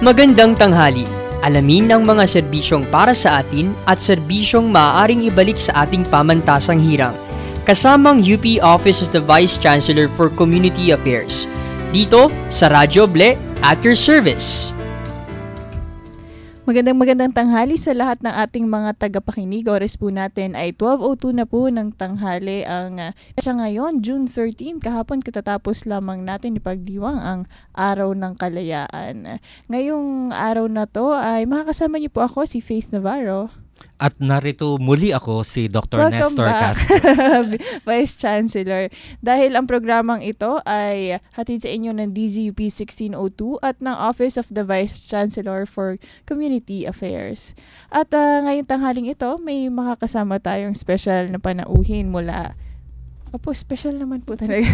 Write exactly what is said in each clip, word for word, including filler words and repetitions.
Magandang tanghali. Alamin ang mga serbisyong para sa atin at serbisyong maaaring ibalik sa ating pamantasang hirang. Kasamang U P Office of the Vice Chancellor for Community Affairs. Dito sa Radyo Ble at your service. Magandang magandang tanghali sa lahat ng ating mga tagapakinig. Oras po natin ay twelve oh two na po ng tanghali. Ang uh, siya ngayon, June thirteenth, kahapon katatapos lamang natin ipagdiwang ang Araw ng Kalayaan. Ngayong araw na to ay makakasama niyo po ako, si Faith Navarro. At narito muli ako, si Doctor Welcome Nestor back. Castro. Vice Chancellor. Dahil ang programang ito ay hatid sa inyo ng D Z U P sixteen oh two at ng Office of the Vice Chancellor for Community Affairs. At uh, ngayong tanghaling ito, may makakasama tayong special na panauhin mula, opo, special naman po talaga,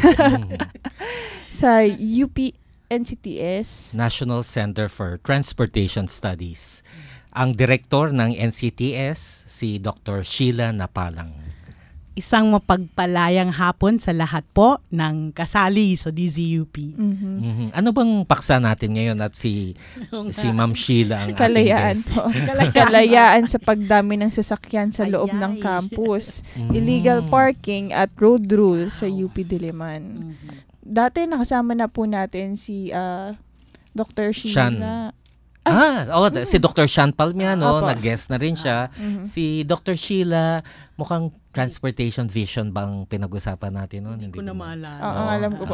sa U P N C T S. National Center for Transportation Studies. Ang direktor ng N C T S, si Doctor Sheila Napalang. Isang mapagpalayang hapon sa lahat po ng kasali sa D Z U P. Mm-hmm. Mm-hmm. Ano bang paksa natin ngayon at si si Ma'am Sheila ang Kalayaan ating guest? po. Kalayaan sa pagdami ng sasakyan sa loob ng campus. Mm. Illegal parking at road rules sa U P Diliman. Mm-hmm. Dati nakasama na po natin si uh, Doctor Sheila. Ah, oh, mm. si Doctor Sean Palmiano, Opo. nag-guest na rin siya. Mm-hmm. Si Doctor Sheila, mukhang transportation vision bang pinag-usapan natin noon? Hindi ko na maalala. Oo, alam ko po.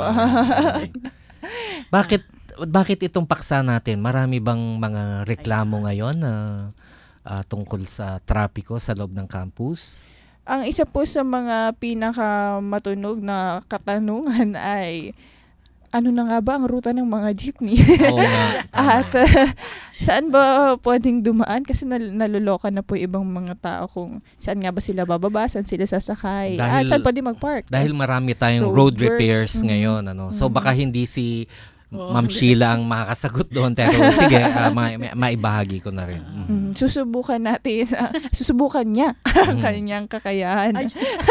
Bakit bakit itong paksa natin? Marami bang mga reklamo ngayon na uh, tungkol sa trapiko sa loob ng campus? Ang isa po sa mga pinakamatunog na katanungan ay ano na nga ba ang ruta ng mga jeepney? Oo nga. At uh, saan ba pwedeng dumaan? Kasi nal- naluloka na po yung ibang mga tao kung saan nga ba sila bababa, saan sila sasakay, Dahil, at saan pwede mag-park. Dahil marami tayong road, road repairs works. ngayon. Ano? So Mm-hmm. baka hindi si Oh, Ma'am Sheila ang makakasagot doon. Pero sige, uh, ma- ma- maibahagi ko na rin. Mm-hmm. Mm, susubukan natin, uh, susubukan niya ang Mm. kanyang kakayahan. Ay,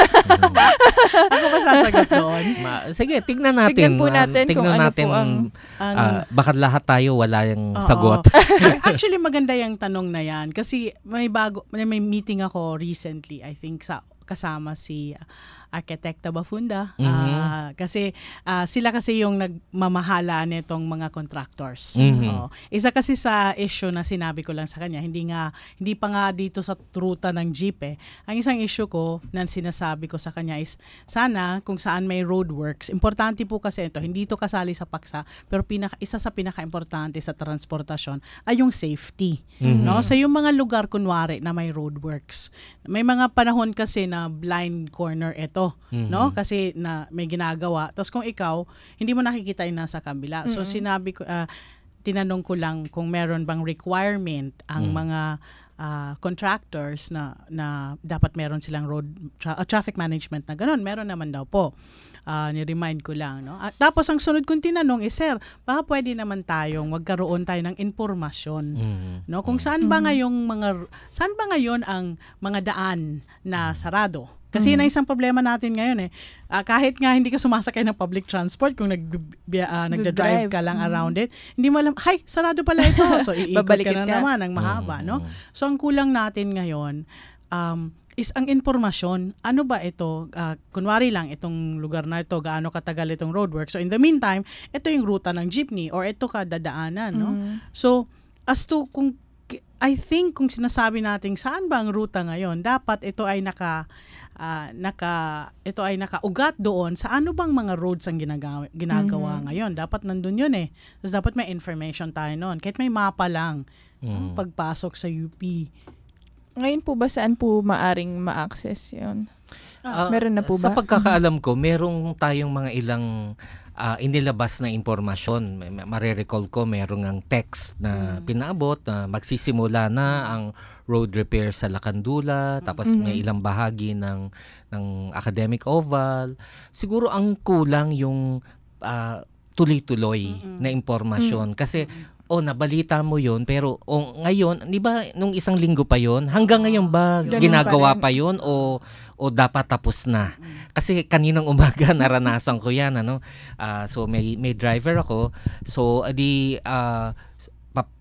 ako ba sasagot doon? Ma- sige, tignan natin. Tignan po natin uh, tignan kung ano natin, po ang- Ang, uh, baka lahat tayo wala yung Oo. sagot. Actually, maganda yung tanong na yan. Kasi may bago, may may meeting ako recently, I think, sa kasama si uh, Arkitekta Bafunda. Mhm. Ah, kasi ah, sila kasi yung nagmamahala nitong mga contractors. Mhm. Oo. Isa kasi sa issue na sinabi ko lang sa kanya, hindi nga hindi pa nga dito sa ruta ng jeep eh. Ang isang issue ko na sinasabi ko sa kanya is sana kung saan may roadworks. Importante po kasi ito, hindi ito kasali sa paksa, pero pinaka isa sa pinaka-importante sa transportasyon ay yung safety. Mhm. No? Sa yung mga lugar kunwari na may roadworks. May mga panahon kasi na blind corner ito, Mhm. no? Kasi na may ginagawa. Tapos kung ikaw, hindi mo nakikita yung nasa kabila. So Mm-mm. sinabi ko, ah, tinanong ko lang kung meron bang requirement ang Mm. mga ah, contractors na na dapat meron silang road tra- ah, traffic management na ganun. Meron naman daw po. Ah, ni-remind ko lang, no? At tapos ang sunod kong tinanong is, sir, baka pwede naman tayong magkaroon tayo ng impormasyon. Mhm. No, kung saan ba ngayong mga saan ba ngayon ang mga daan na sarado? Kasi yun ang isang problema natin ngayon eh. Ah, kahit nga hindi ka sumasakay ng public transport, kung nag uh, nagda-drive ka lang Mm. around it, hindi mo alam, hay, sarado pala ito. So iikot ka Babalikin na ka. naman ng mahaba, no? So ang kulang natin ngayon um is ang impormasyon. Ano ba ito? Uh, kunwari lang, itong lugar na ito, gaano katagal itong roadwork. So in the meantime, ito yung ruta ng jeepney or ito ka dadaanan, no? Mm. So, as to kung, I think kung sinasabi natin saan ba ang ruta ngayon, dapat ito ay naka, ah, naka, ito ay nakaugat doon sa ano bang mga roads ang ginagawa, ginagawa Mhm. ngayon. Dapat nandun yun eh. Tapos dapat may information tayo noon. Kahit may mapa lang, Mhm. pagpasok sa U P. Ngayon po ba saan po maaring ma-access yun? Ah, Meron na po ba? Sa pagkakaalam ko, merong tayong mga ilang ah, inilabas na impormasyon. May- may- Marirecall ko, merong ang text na pinaabot na magsisimula na ang road repair sa Lacandula, tapos Mhm. may ilang bahagi ng ng Academic Oval. Siguro ang kulang yung ah, tuloy-tuloy Mm-mm. na impormasyon kasi oh, nabalita mo yun, pero oh, ngayon, di ba, nung isang linggo pa yun, hanggang ngayon ba Ganun ginagawa pa pa yun o o dapat tapos na? Kasi kaninang umaga naranasan ko yan, ano. Ah, so may may driver ako. So di ah, pa-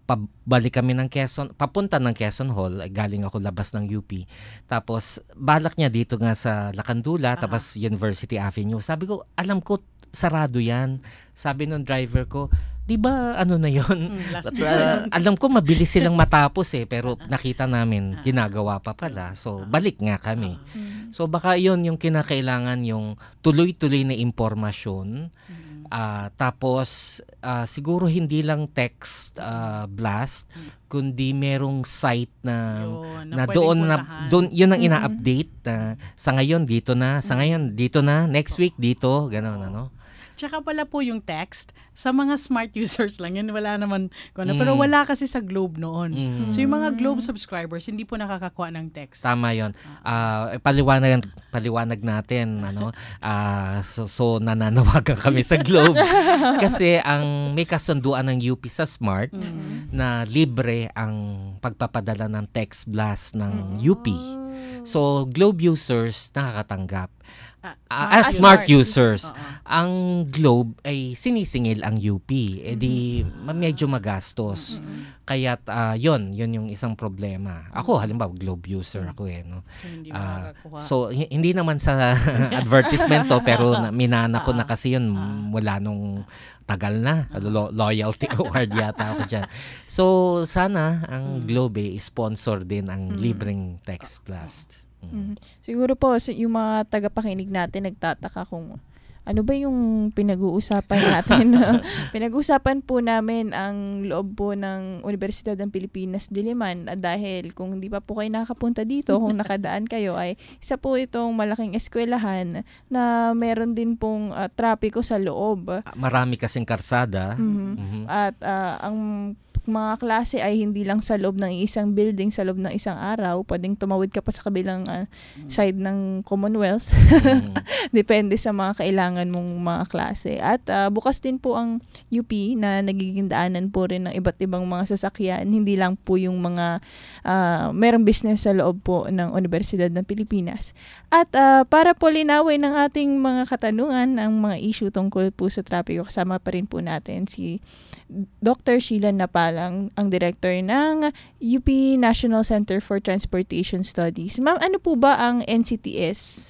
pabalik kami ng Quezon, papunta ng Quezon Hall, ay galing ako labas ng U P. Tapos balak niya dito nga sa Lacandula, Aha. tapos University Avenue. Sabi ko, alam ko sarado yan. Sabi nung driver ko, di ba ano na yon? Mm, last At, uh, alam ko mabilis silang matapos eh, pero nakita namin ginagawa pa pala. So balik nga kami. Mm. So baka yon yung kinakailangan, yung tuloy-tuloy na impormasyon. Ah, tapos ah, siguro hindi lang text ah, blast, kundi merong site na Yun, na pwedeng doon na puntahan. doon yun ang Mm-mm. ina-update na sa ngayon dito na, sa ngayon dito na, next week dito, gano'n ano. Tsaka pala po yung text, sa mga smart users lang yun, wala naman, ano, pero Mm. wala kasi sa Globe noon. Mm. So yung mga Globe subscribers, hindi po nakakakuha ng text. Tama 'yon. Ah, eh, paliwanag paliwanag natin ano. Ah, so, so nananawagan kami sa Globe kasi ang may kasunduan ng U P sa Smart Mm. na libre ang pagpapadala ng text blast ng U P. So Globe users nakakatanggap. Ah, ah, smart, users. Oo. Ang Globe ay sinisingil ang U P. Eh di ma- medyo magastos. Kaya't ah, 'yon, 'yon yung isang problema. Ako halimbawa Globe user ako eh no. So, hindi Ah, makakakuha. so hi- hindi naman sa advertisement to, pero na, minana ko na kasi 'yun mula nung tagal na. Lo- loyalty award yata ako diyan. So sana ang Globe eh, sponsor din ang libreng text blast. Mhm. Siguro po sa- yung mga tagapakinig natin nagtataka kung ano ba yung pinag-uusapan natin. Pinag-uusapan po namin ang loob po ng Universidad ng Pilipinas Diliman ah, dahil kung hindi pa po kayo nakakapunta dito, kung nakadaan kayo ay isa po itong malaking eskwelahan na meron din pong ah, trapiko sa loob. Ah, Marami kasing karsada. Mhm. Mhm. At ah, ang mga klase ay hindi lang sa loob ng isang building, sa loob ng isang araw. Pwedeng tumawid ka pa sa kabilang ah, side ng Commonwealth. Mhm. Depende sa mga kailangan mong mga klase. At ah, bukas din po ang U P na nagiging daanan po rin ng iba't ibang mga sasakyan. Hindi lang po yung mga ah, merong business sa loob po ng Universidad ng Pilipinas. At ah, para po linawin ng ating mga katanungan, ang mga issue tungkol po sa trapiko, kasama pa rin po natin si Doctor Sheila Napalang, ang director ng U P National Center for Transportation Studies. Ma'am, ano po ba ang N C T S?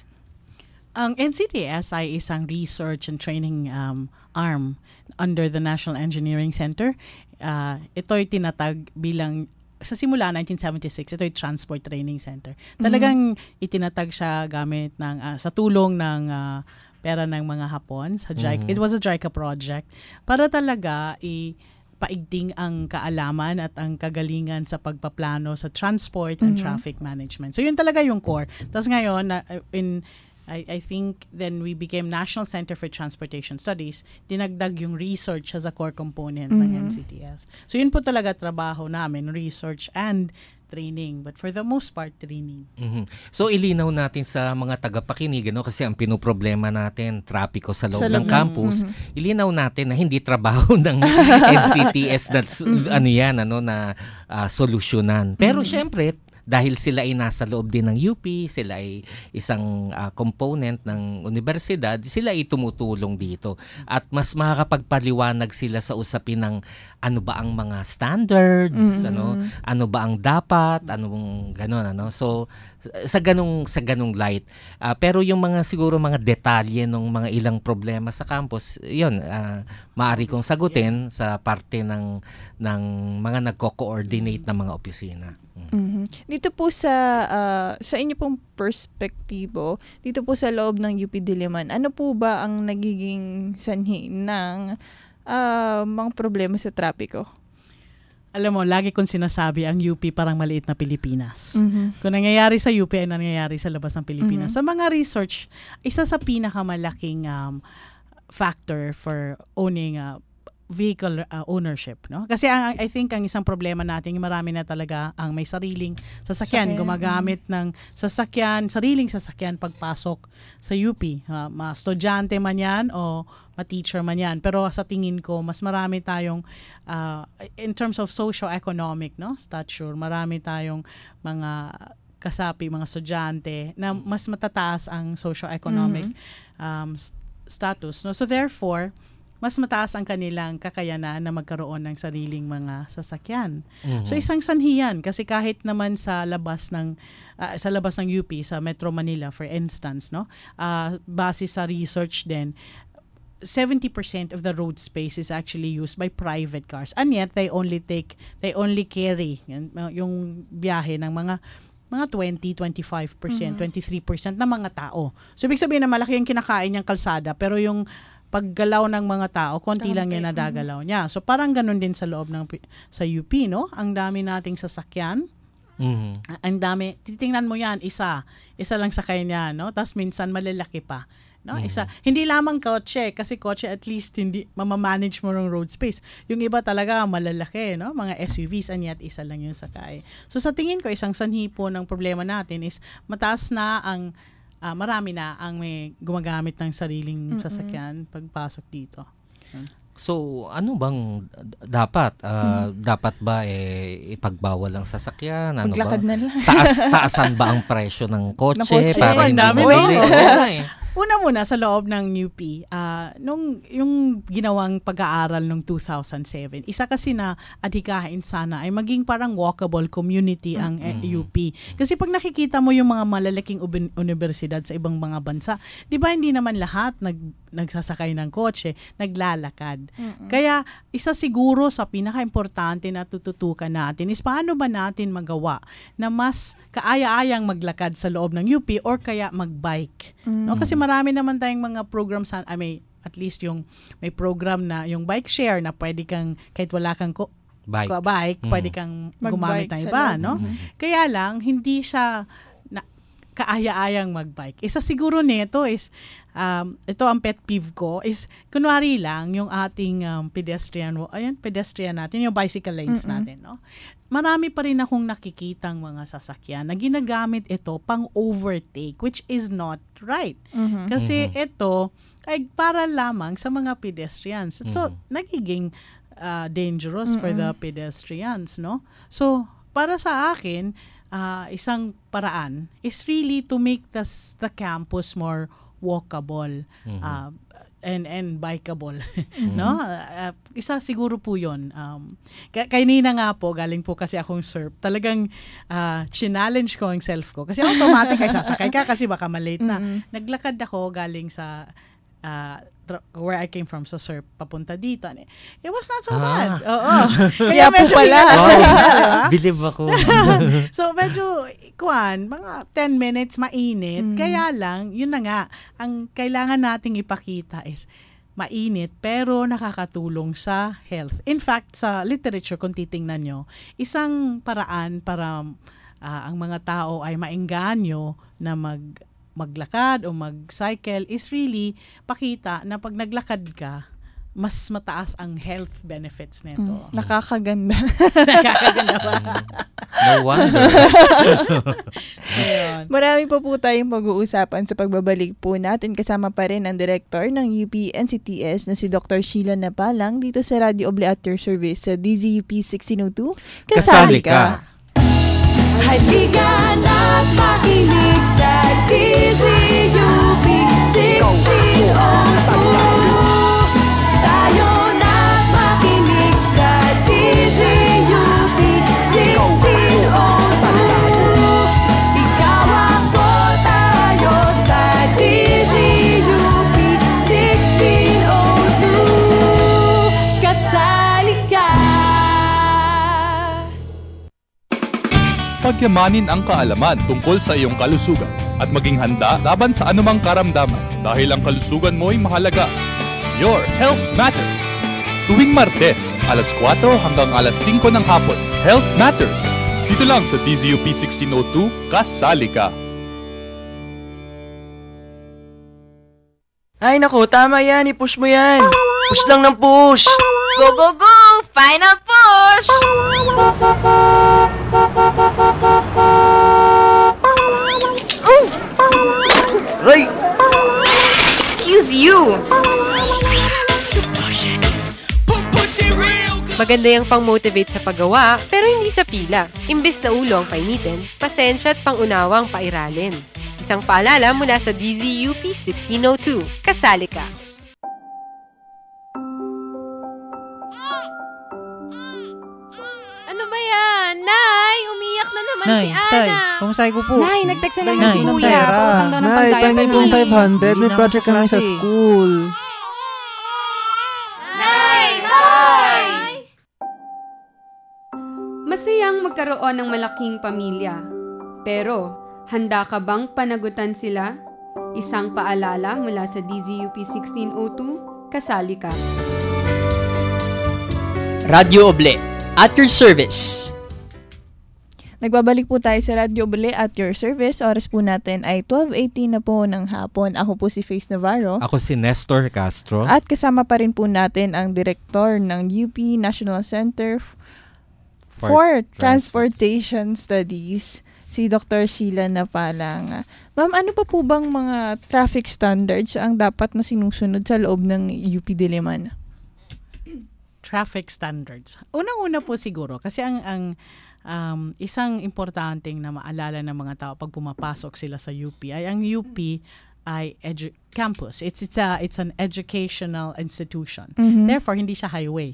Ang N C T S ay isang research and training um, arm under the National Engineering Center. Uh, ito'y tinatag bilang, sa simula nineteen seventy-six, ito'y Transport Training Center. Talagang itinatag siya gamit ng, uh, sa tulong ng uh, pera ng mga Hapon. Sa JICA. Mhm. It was a JICA project para talaga i- paigting ang kaalaman at ang kagalingan sa pagpaplano sa transport and Mhm. traffic management. So yun talaga yung core. Tapos ngayon, na- in I, I think then we became National Center for Transportation Studies, dinagdag yung research as a core component ng Mhm. N C T S. So yun po talaga trabaho namin, research and training. But for the most part, training. Mhm. So ilinaw natin sa mga tagapakinig ano, kasi ang pinoproblema natin trapiko sa loob Sa ng loob ng- campus. mhm. Ilinaw natin na hindi trabaho ng N C T S na s- ano yan ano na ah, solusyonan. Pero syempre dahil sila ay nasa loob din ng U P, sila ay isang ah, component ng universidad, sila ay tumutulong dito. At mas makakapagpaliwanag sila sa usapin ng ano ba ang mga standards, Mhm. ano, ano ba ang dapat, anong gano'n, ano. So, sa ganung sa ganung light. Ah, pero yung mga siguro mga detalye ng mga ilang problema sa campus, yun, ah, maaari kong sagutin sa parte ng ng mga nagko-coordinate ng mga opisina. Mm. Mhm. Dito po sa ah, sa inyo pong perspektibo, dito po sa loob ng U P Diliman, ano po ba ang nagiging sanhi ng ah, mga problema sa trapiko? Alam mo, lagi kong sinasabi ang U P parang maliit na Pilipinas. Mhm. Kung nangyayari sa U P ay nangyayari sa labas ng Pilipinas. Mhm. Sa mga research, isa sa pinakamalaking um, factor for owning a vehicle uh, ownership, no? Kasi ang, I think ang isang problema natin, yung marami na talaga ang may sariling sasakyan, Sasakyan, gumagamit ng sasakyan, sariling sasakyan pagpasok sa U P. Uh, ma estudyante man yan o ma-teacher man yan. Pero sa tingin ko, mas marami tayong, uh, in terms of socio-economic, no, stature, marami tayong mga kasapi, mga estudyante na mas matataas ang socio-economic um, s- status. No? So therefore, mas mataas ang kanilang kakayanan na magkaroon ng sariling mga sasakyan. Mhm. So isang sanhi yan kasi kahit naman sa labas ng ah, sa labas ng U P sa Metro Manila for instance, no, ah, base sa research din, seventy percent of the road space is actually used by private cars, and yet they only take they only carry yan, yung biyahe ng mga mga twenty, twenty-five percent, twenty-three percent na mga tao. So ibig sabihin na malaki yung kinakain niyang kalsada, pero yung paggalaw ng mga tao, konti lang yung nadagalaw niya. So parang ganun din sa loob ng sa U P, no? Ang dami nating sasakyan. Mhm. Ang dami. Titingnan mo yan, isa. Isa lang sa kanya, no? Tapos minsan malalaki pa. No? Mhm. Isa. Hindi lamang kotse, kasi kotse at least hindi mamamanage mo ng road space. Yung iba talaga malalaki, no? Mga S U Vs, and yet isa lang yung sakay. So sa tingin ko, isang sanhi po ng problema natin is mataas na ang Ah, marami na ang may gumagamit ng sariling sasakyan pagpasok dito. So, ano bang d- dapat? Ah, Dapat ba eh, ipagbawal ang sasakyan? Ano Maglakad ba? na lang. Taas, taasan ba ang presyo ng kotse? Ng kotse. Para Ang hindi dami, mabili? no? Oo nga eh. Una muna sa loob ng U P, ah, nung yung ginawang pag-aaral nung two thousand seven, isa kasi na adhikain sana ay maging parang walkable community ang eh, U P. Kasi pag nakikita mo yung mga malalaking ub- universidad sa ibang mga bansa, di ba hindi naman lahat nag nagsasakay ng kotse, naglalakad. Kaya isa siguro sa pinaka-importante na tututukan natin is paano ba natin magawa na mas kaaya-ayang maglakad sa loob ng U P or kaya magbike. No? Kasi marami naman tayong mga programs, I may at least yung may program na yung bike share na pwede kang kahit wala kang ko, Bike. ko- bike, Mm. pwede kang Magbike gumamit ng sa iba, loob. no? Kaya lang hindi siya na, kaaya-ayang magbike. Isa siguro nito is um, ito ang pet peeve ko is kunwari lang yung ating um, pedestrian ayan pedestrian natin, yung bicycle lanes Mm-mm. natin, no? Marami pa rin akong nakikitang mga sasakyan na ginagamit ito pang overtake, which is not right. Mhm. Kasi Mhm. ito ay para lamang sa mga pedestrians. So, Mhm. nagiging uh, dangerous for the pedestrians, no? So, para sa akin, uh, isang paraan is really to make the, s- the campus more walkable Mhm. uh, and and bikeable, no? Uh, isa siguro po 'yon. Um kay kanina nga po galing po kasi akong surf. Talagang uh, challenge ko ang self ko kasi automatic ay sasakay ka kasi baka malate na. Mm-mm. Naglakad ako galing sa uh, tra- where I came from sa surf papunta dito. It was not so Ah. bad. Oo. Kaya po medyo pala. hingal- Wow, diba? believe ako. So, medyo, kuwan, mga ten minutes, mainit. Mm. Kaya lang, yun na nga, ang kailangan nating ipakita is mainit, pero nakakatulong sa health. In fact, sa literature, kung titingnan nyo, isang paraan para ah, ang mga tao ay maengganyo na mag maglakad o mag-cycle is really pakita na pag naglakad ka, mas mataas ang health benefits nito. Mm, nakakaganda. Nakakaganda ba? No wonder. Ayun. Marami pa po tayong pag-uusapan sa pagbabalik po natin. Kasama pa rin ang director ng U P N C T S na si Doctor Sheila Napalang dito sa Radio Obligatory Service sa D Z U P sixteen oh two. Kasali ka. Halika na't makinig sa D Z U P sixteen oh two. Tayo na't makinig sa D Z U P sixteen oh two. Ikaw ako, tayo sa D Z U P sixteen oh two. Kasali ka. Pagyamanin ang kaalaman tungkol sa iyong kalusugan at maging handa laban sa anumang karamdaman dahil ang kalusugan mo ay mahalaga. Your Health Matters. Tuwing Martes, alas kwatro hanggang alas singko ng hapon. Health Matters. Dito lang sa D Z U P sixteen oh two, kasali ka. Ay naku, tama yan. I-push mo yan. Push lang ng push. Go, go, go! Final push! Ray! Excuse you! Maganda yung pang-motivate sa paggawa, pero hindi sa pila. Imbes na ulo ang painitin, pasensya at pangunawang pairalin. Isang paalala mula sa D Z U P sixteen oh two. Kasali ka! Ano ba yan? Nay, umiyak na naman si Ana. pamasahe ko po. Nay, nag-text na lang Nay, si ng Kuya. pera. Pautang daw ng Nay, pamasahe. pahingin mo yung five hundred. May Hindi project na kami sa klase. school. Nay! Nay! Masayang magkaroon ng malaking pamilya. Pero, handa ka bang panagutan sila? Isang paalala mula sa D Z U P sixteen oh two, kasali ka. Radyo Oble, at your service. Nagbabalik po tayo sa Radyo Oble at your service. Oras po natin ay twelve eighteen na po ng hapon. Ako po si Faith Navarro. Ako si Nestor Castro. At kasama pa rin po natin ang direktor ng U P National Center f- For for Transportation Studies, si Doctor Sheila Napalang. Ma'am, ano pa po bang mga traffic standards ang dapat na sinusunod sa loob ng U P Diliman? Traffic standards. Unang-una po siguro kasi ang ang um, isang importanteng na maalala ng mga tao pag pumapasok sila sa U P ay ang U P ay edu- campus. It's it's a it's an educational institution. Mhm. Therefore hindi siya highway.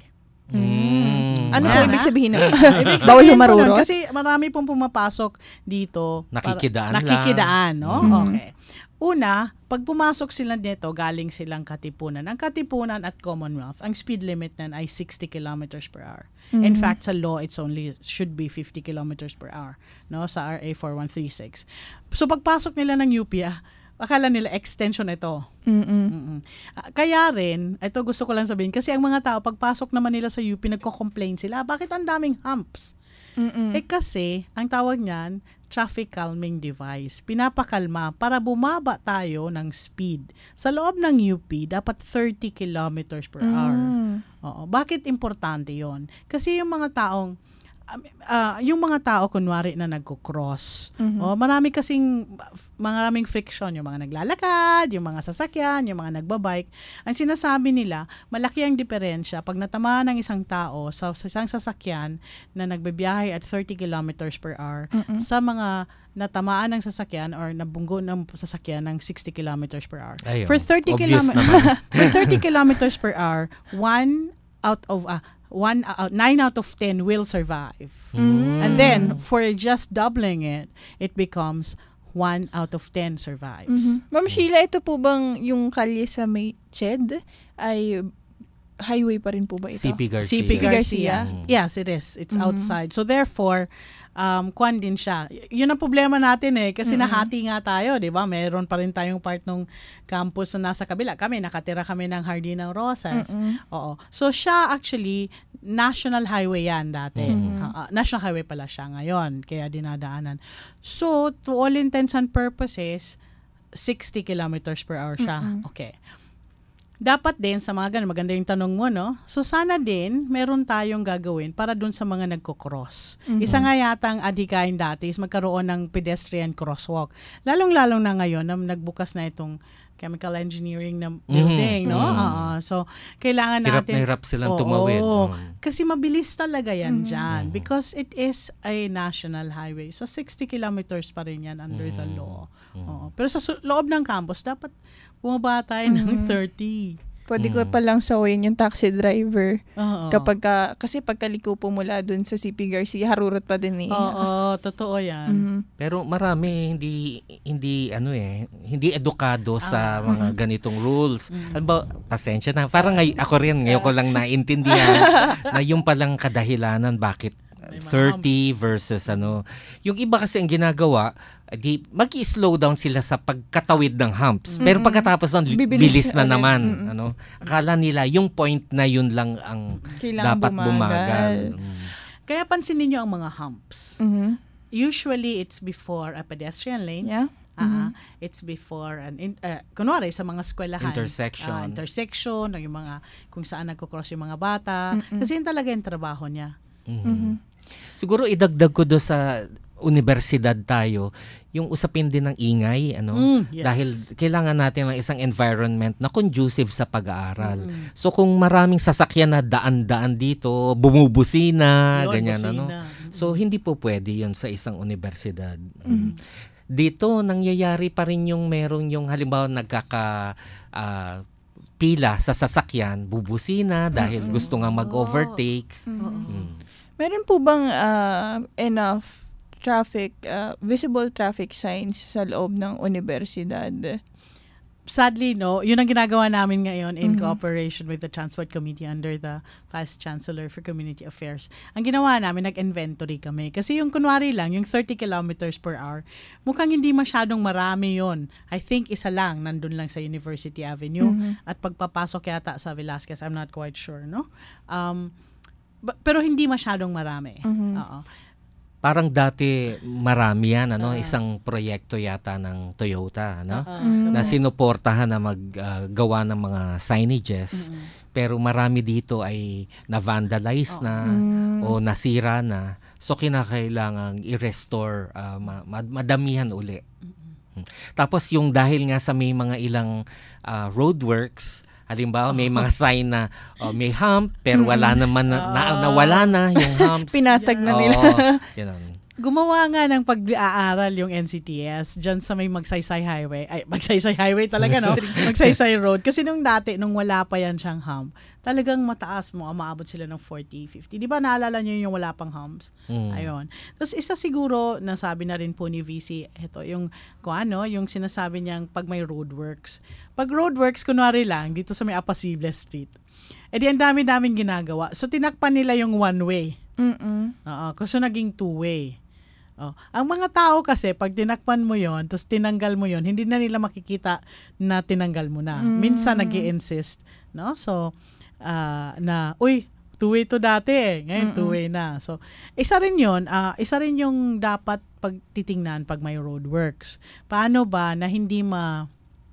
Mm. Ano po Yan, ibig ha? sabihin nun? Ibig Bawal sabihin po nun, humarurot? kasi marami pong pumapasok dito. para- Nakikidaan lang. Nakikidaan, no? Mhm. Okay. Una, pag pumasok sila dito, galing silang Katipunan. Ang Katipunan at Commonwealth, ang speed limit nan ay sixty kilometers per hour. In Mhm. fact, sa law, it's only, should be fifty kilometers per hour, no? Sa R A forty-one thirty-six. So, pagpasok nila ng U P, ah, akala nila extension ito. Mm-mm. Mm-mm. Ah, kaya rin, ito gusto ko lang sabihin, kasi ang mga tao, pagpasok naman nila sa U P, nagko-complain sila, bakit ang daming humps? Mm-mm. Eh kasi, ang tawag niyan, traffic calming device. Pinapakalma para bumaba tayo ng speed. Sa loob ng U P, dapat thirty kilometers per hour. Mm. Oo. Bakit importante yon? Kasi yung mga taong, um, ah, yung mga tao kunwari na nagko-cross, Mhm. oh, marami kasing, maraming friction, yung mga naglalakad, yung mga sasakyan, yung mga nagbabike. Ang sinasabi nila, malaki ang diferensya pag natamaan ng isang tao sa, sa isang sasakyan na nagbibiyahe at thirty kilometers per hour Mm-mm. sa mga natamaan ng sasakyan or nabunggo ng sasakyan ng sixty kilometers per hour. Ayun, For thirty obvious kilometers naman. for thirty kilometers per hour, one out of uh, one uh, nine out of ten will survive. Mm. And then for just doubling it, it becomes one out of ten survives. Mhm. Ma'am Sheila, ito po bang yung kalye sa may C H E D ay highway pa rin po ba ito? C P Garcia. C P Garcia. Mm. Yes, it is. It's Mhm. outside. So therefore, um, kwan din siya. Y- yun ang problema natin eh. Kasi Mhm. nahati nga tayo, di ba? Meron pa rin tayong part ng campus na nasa kabila. Kami, nakatira kami ng Hardinang Rosas. Mm-mm. Oo. So siya actually, national highway yan dati. Mhm. Ah, ah, national highway pala siya ngayon. Kaya dinadaanan. So, to all intents and purposes, sixty kilometers per hour siya. Mm-mm. Okay. Dapat din sa mga ganun, maganda yung tanong mo, no? So, sana din, meron tayong gagawin para dun sa mga nagko-cross. Mhm. Isa nga yata ang adhikain dati is magkaroon ng pedestrian crosswalk. Lalong-lalong na ngayon na nagbukas na itong chemical engineering na building, no? Mhm. Oo. So, kailangan Hirap natin... na hirap silang Oo. tumawid. Mm. Kasi mabilis talaga yan Mhm. dyan. Mhm. Because it is a national highway. So, sixty kilometers pa rin yan under the Mhm. law. Mhm. Oo. Pero sa su- loob ng campus, dapat bumaba tayo ng Mhm. thirty. Pwede ko Mm. palang sawayin yung taxi driver. Oo. Kapag ka, kasi pagkaliko po mula dun sa C P Garcia, harurot pa din eh. Oo, totoo yan. Mhm. Pero marami hindi hindi ano eh, hindi edukado sa Ah. mga ganitong rules. Mm. Ano ba, pasensya na. Parang ngay, ako rin ngayon ko lang naintindihan na yung palang kadahilanan bakit May mga thirty versus ano. Yung iba kasi ang ginagawa, di mag-slow down sila sa pagkatawid ng humps. Pero Mm-mm. pagkatapos ng li- Bibilis bilis na agad. naman, Mm-mm. ano. Akala nila yung point na yun lang ang Kailangan dapat bumagal. bumagal. Mm. Kaya pansinin nyo ang mga humps. Mhm. Usually, it's before a pedestrian lane. Yeah. Ah, it's before an in, uh, kunwari sa mga eskwelahan, Intersection. ah, intersection, o yung mga kung saan nagko-cross yung mga bata. Mm-mm. Kasi yun talaga yung trabaho niya. Mhm. Mhm. Siguro idagdag ko do sa universidad tayo, yung usapin din ng ingay, ano? Mm, yes. Dahil kailangan natin ng isang environment na conducive sa pag-aaral. Mm. So kung maraming sasakyan na daan-daan dito, bumubusina, Yun, ganyan, busina. ano? Mm. So hindi po pwede yun sa isang universidad. Mhm. Dito nangyayari pa rin yung merong yung halimbawa nagkaka ah, pila sa sasakyan, bubusina dahil Mm-mm. gusto nga mag-overtake. Mhm. Mm. Meron po bang ah, enough traffic, ah, visible traffic signs sa loob ng universidad? Sadly, no, yun ang ginagawa namin ngayon in Mhm. cooperation with the Transport Committee under the Vice Chancellor for Community Affairs. Ang ginawa namin, nag-inventory kami. Kasi yung kunwari lang, yung thirty kilometers per hour, mukhang hindi masyadong marami yon. I think isa lang, nandun lang sa University Avenue. Mhm. At pagpapasok yata sa Velasquez, I'm not quite sure, no? Um, ba- pero hindi masyadong marami. Mhm. Oo. Parang dati marami yan, ano, Ah. isang proyekto yata ng Toyota, ano? Oo. Mm. Na sinuportahan na maggawa ng mga signages. Pero marami dito ay na-vandalize na Mm. o nasira na. So, kinakailangang i-restore, ah, ma- mad- madamihan uli. Hmm. Tapos yung dahil nga sa may mga ilang ah, roadworks, halimbawa may mga sign na oh, may hump pero wala naman na, na- nawala na yung humps. Pinatag na nila. Oo, ganun. Gumawa nga ng pag-aaral yung N C T S dyan sa may Magsaysay Highway. Ay, Magsaysay Highway talaga, no? Magsaysay Road. Kasi nung dati, nung wala pa yan siyang hump, talagang mataas mo, umaabot sila ng forty, fifty. Di ba naalala nyo yung wala pang humps? Mm. Ayun. Tapos isa siguro, nasabi na rin po ni V C, ito, yung, kung ano, yung sinasabi niyang pag may roadworks. Pag roadworks, kunwari lang, dito sa may Apacible Street, eh di ang dami-daming ginagawa. So, tinakpan nila yung one-way. Mm-mm. Oo, kasi naging two-way. Oh. Ang mga tao kasi, pag tinakpan mo yon, tapos tinanggal mo yon, hindi na nila makikita na tinanggal mo na. Mm. Minsan nag-i-insist, no? So, ah, na, uy, two-way to dati eh. Ngayon, Mm-mm. two-way na. So, isa rin yun, ah, isa rin yung dapat pagtitingnan pag may roadworks. Paano ba na hindi ma,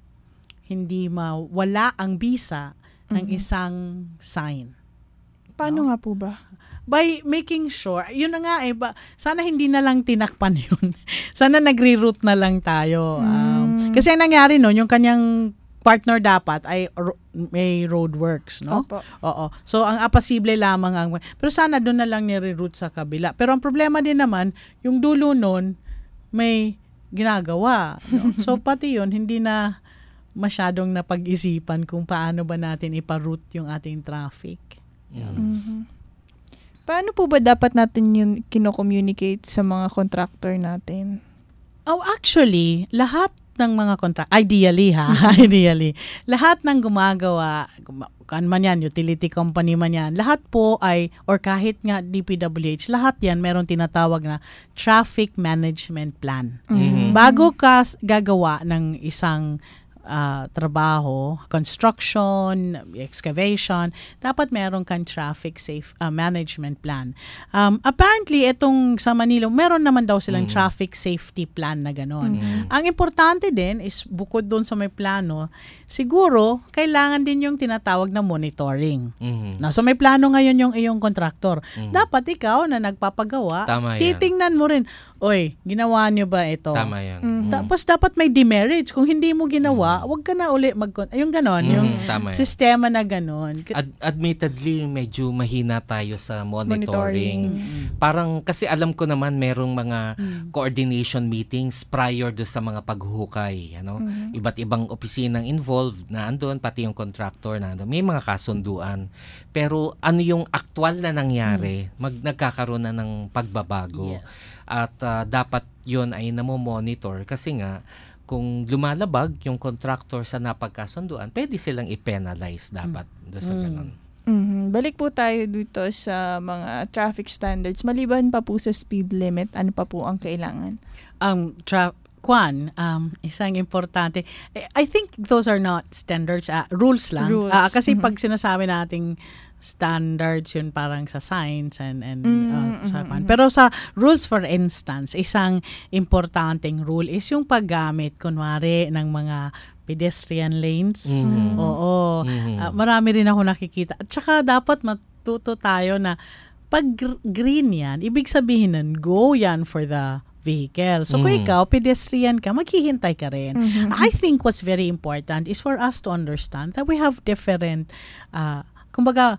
hindi mawala ang bisa ng Mhm. isang sign? Paano nga po ba? By making sure, yun na nga eh, ba, sana hindi na lang tinakpan yun. Sana nagre-route na lang tayo. Um, Mm. Kasi ang nangyari nun, yung kanyang partner dapat ay ro- may roadworks, no? Opo. Oo. So, ang Apacible lamang ang... Pero sana doon na lang nire-route sa kabila. Pero ang problema din naman, yung dulo nun, may ginagawa. No? So, pati yun, hindi na masyadong napag-isipan kung paano ba natin ipa-route yung ating traffic. Mm. Mhm. Paano po ba dapat natin yun kino-communicate sa mga contractor natin? Oh, actually, lahat ng mga contract, ideally ha, ideally, lahat ng gumagawa, guma- kan man yan, utility company man yan, lahat po ay, or kahit nga D P W H, lahat yan meron tinatawag na traffic management plan. Mhm. Bago ka s- gagawa ng isang ah, trabaho, construction, excavation, dapat meron kang traffic safe ah, management plan. Um, apparently, itong sa Manila, meron naman daw silang Mm. traffic safety plan na gano'n. Mm. Ang importante din is, bukod doon sa may plano, siguro, kailangan din yung tinatawag na monitoring. Mhm. Na, so may plano ngayon yung iyong kontraktor. Mm. Dapat ikaw na nagpapagawa, Tama yan. titingnan mo rin, oy, ginawa nyo ba ito? Tama yan. Mm. Mm. Tapos dapat may demerits. Kung hindi mo ginawa, wag ka na uli mag yung ganon, Mm, yung tama yan. sistema na ganon. Ad- admittedly, medyo mahina tayo sa monitoring. Monitoring. Parang, kasi alam ko naman merong mga Mm. coordination meetings prior do sa mga paghuhukay. Ano? Mhm. Iba't ibang opisinang involved na andun, pati yung contractor na andun. May mga kasunduan. Pero ano yung actual na nangyari, mag, nagkakaroon na ng pagbabago. Yes. At ah, dapat yon ay namomonitor kasi nga, kung lumalabag yung contractor sa napagkasunduan, pwede silang i-penalize dapat do sa Mm. ganun. Mhm. Balik po tayo dito sa mga traffic standards. Maliban pa po sa speed limit, ano pa po ang kailangan? Um, tra- Kwan, um, isang importante. I- I think those are not standards, ah, rules lang. Rules. Ah, kasi Mhm. pag sinasabi nating standards, yun parang sa science and, and Mm, uh, sa mhm, kwan. mhm. Pero sa rules, for instance, isang importanteng rule is yung paggamit, kunwari, ng mga pedestrian lanes. Mhm. Oo. Mhm. Ah, marami rin ako nakikita. At saka dapat matuto tayo na pag gr- green yan, ibig sabihin nun, go yan for the vehicle. So kung Mhm. ikaw, pedestrian ka, maghihintay ka rin. Mhm. I think what's very important is for us to understand that we have different, uh, kumbaga,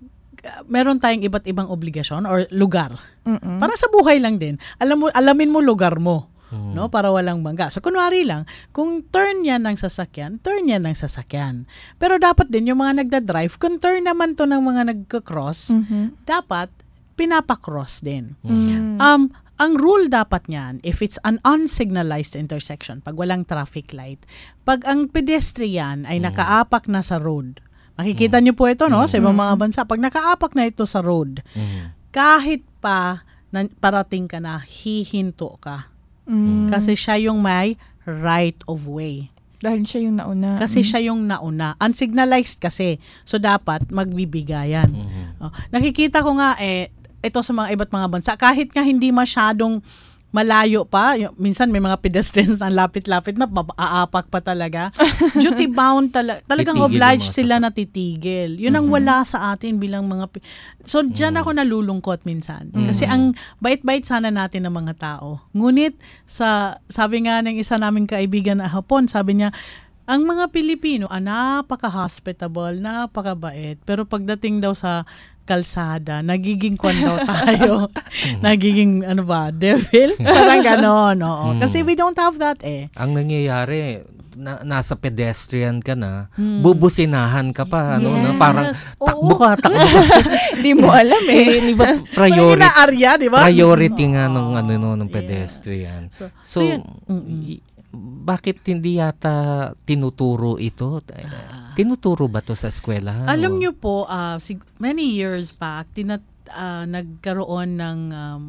uh, meron tayong iba't ibang obligasyon or lugar. Mm-mm. Para sa buhay lang din. Alam mo, alamin mo lugar mo. Mm. no, para walang bangga. So kunwari lang, kung turn yan ng sasakyan, turn yan ng sasakyan. Pero dapat din yung mga nagda-drive, kung turn naman to ng mga nagka-cross, Mhm. dapat pinapa-cross din. Mm. Um, ang rule dapat niyan, if it's an unsignalized intersection, pag walang traffic light, pag ang pedestrian ay nakaapak na sa road, makikita niyo po ito, no, sa ibang mga bansa, pag nakaapak na ito sa road, Mm. kahit pa na, parating ka na, hihinto ka. Mm. Kasi siya yung may right of way. Dahil siya yung nauna. Kasi Mm. siya yung nauna. Unsignalized kasi. So, dapat magbibigayan. Mhm. Oh, nakikita ko nga, eh, ito sa mga iba't mga bansa, kahit nga hindi masyadong malayo pa, yung, minsan may mga pedestrians na lapit-lapit na, aapak pa talaga. Duty bound tala- talagang Titigil yung obliged mga sila sasakyan. na titigil. Yun ang wala sa atin bilang mga... pi- So, dyan ako nalulungkot minsan. Kasi ang bait-bait sana natin ng mga tao. Ngunit, sa sabi nga ng isa naming kaibigan na hapon, sabi niya, ang mga Pilipino, ah, napaka-hospitable, napakabait. Pero pagdating daw sa kalsada, nagiging kwan daw tayo. Nagiging, ano ba, devil? Parang ganon, oo. Mm. Kasi we don't have that eh. Ang nangyayari, na, nasa pedestrian ka na, Hmm. bubusinahan ka pa, ano, no? Parang Yes. takbo Oo. ka, takbo ka. Di mo alam eh, eh. di ba Parang priority, ina-arya, di ba? priority nga nung, ano, no, nung Yeah. pedestrian. So, So, so yun. Mm-mm. i- bakit hindi yata tinuturo ito? Tinuturo ba to sa eskwelahan? Alam O- niyo po, uh, sig- many years back, tinat, uh, nagkaroon ng um,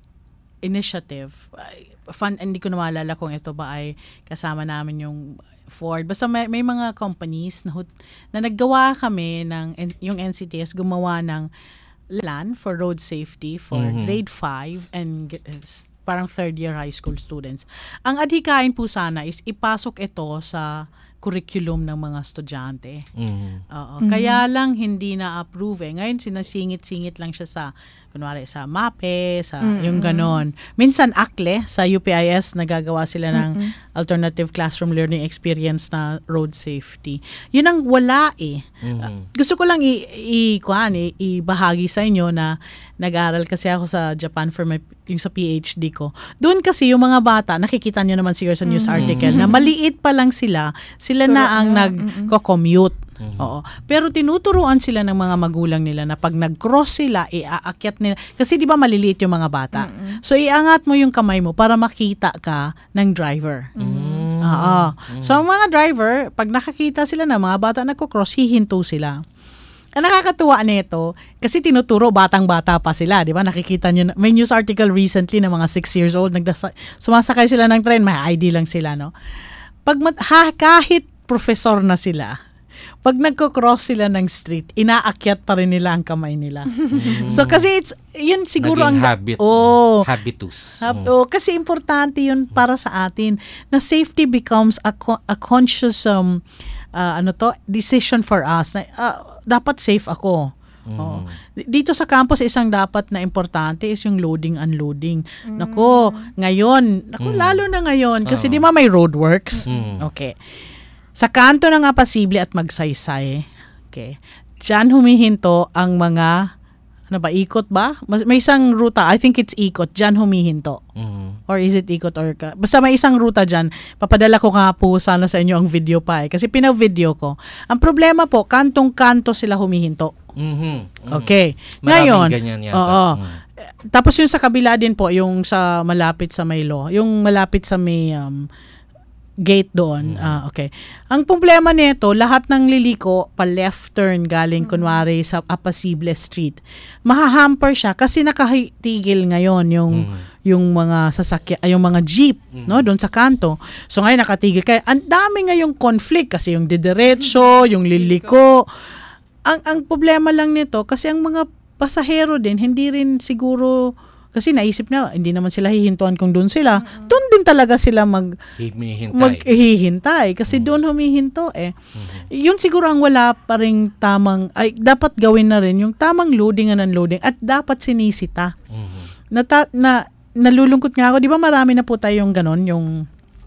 initiative. Uh, fun, hindi ko na maalala kung ito ba ay kasama namin yung Ford. Basta may, may mga companies na, hut- na naggawa kami ng, N- yung N C T S gumawa ng plan for road safety for Mhm. grade five and g- s- parang third year high school students. Ang adhikain po sana is ipasok ito sa curriculum ng mga estudyante. Mhm. Oo. Kaya lang hindi na-approve eh. Ngayon sinasingit-singit lang siya sa, kunwari sa MAPE, sa Mm-mm. yung ganon. Minsan ACLE, sa U P I S, nagagawa sila ng Mm-mm. alternative classroom learning experience na road safety. Yun ang wala eh. Mhm. Gusto ko lang i, i, kuhan, i, ibahagi sa inyo na nag-aral kasi ako sa Japan for my, yung sa P H D ko. Doon kasi yung mga bata, nakikita nyo naman siguro sa news article, na maliit pa lang sila, sila Turo na ang na. nag-commute. Oo. Pero tinuturuan sila ng mga magulang nila na pag nag-cross sila, iaakyat nila. Kasi di ba maliliit yung mga bata? So iangat mo yung kamay mo para makita ka ng driver. Mm. Oo. So ang mga driver, pag nakakita sila na mga bata nagko-cross, hihinto sila. Ang nakakatuwa nito, kasi tinuturo batang-bata pa sila, di ba? Nakikita nyo, na- may news article recently na mga six years old, nagdasa, sumasakay sila ng train, may I D lang sila, no? Pag mat- ha, kahit professor na sila, pag nagko-cross sila ng street, inaakyat pa rin nila ang kamay nila. So kasi it's, yun siguro Naging ang... habit. Oh, Habitus. Hab- Mm. oh, kasi importante yun para sa atin na safety becomes a, co- a conscious um, uh, ano to decision for us na uh, dapat safe ako. Oo. D- Dito sa campus isang dapat na importante is yung loading unloading. Nako, ngayon, nako Mm. lalo na ngayon kasi Oo. di ba may roadworks? Mm. Okay. Sa kanto ng Apasible at Magsaysay, okay. Diyan humihinto ang mga ano ba, ikot ba? Mas- May isang ruta, I think it's ikot, diyan humihinto. Mm. Or is it ikot or ka? Basta may isang ruta dyan. Papadala ko nga po sana sa inyo ang video pa eh. Kasi pina-video ko. Ang problema po, kantong-kanto sila humihinto. Mhm. Mhm. Okay. Maraming Ngayon, ganyan yata. oo. Mm. Tapos yung sa kabila din po, yung sa malapit sa Maylo, yung malapit sa may um, gate doon. Ah, okay. Ang problema nito, lahat ng liliko pa left turn galing kunwari sa Apasible Street. Mahahamper siya kasi nakatigil ngayon yung Mm. yung mga sasakyan, ay, yung mga jeep, no, doon sa kanto. So ngayon nakatigil kaya ang dami ngayong conflict kasi yung didiretso, yung liliko. Ang ang problema lang nito kasi ang mga pasahero din hindi rin siguro kasi naisip na hindi naman sila hihintuan kung doon sila. Doon din talaga sila mag Hinihintay. maghihintay kasi doon humihinto eh. Yun siguro ang wala pa ring tamang ay dapat gawin na rin yung tamang loading and unloading at dapat sinisita. Mhm. Nata, na nalulungkot nga ako, 'di ba marami na po tayong ganon yung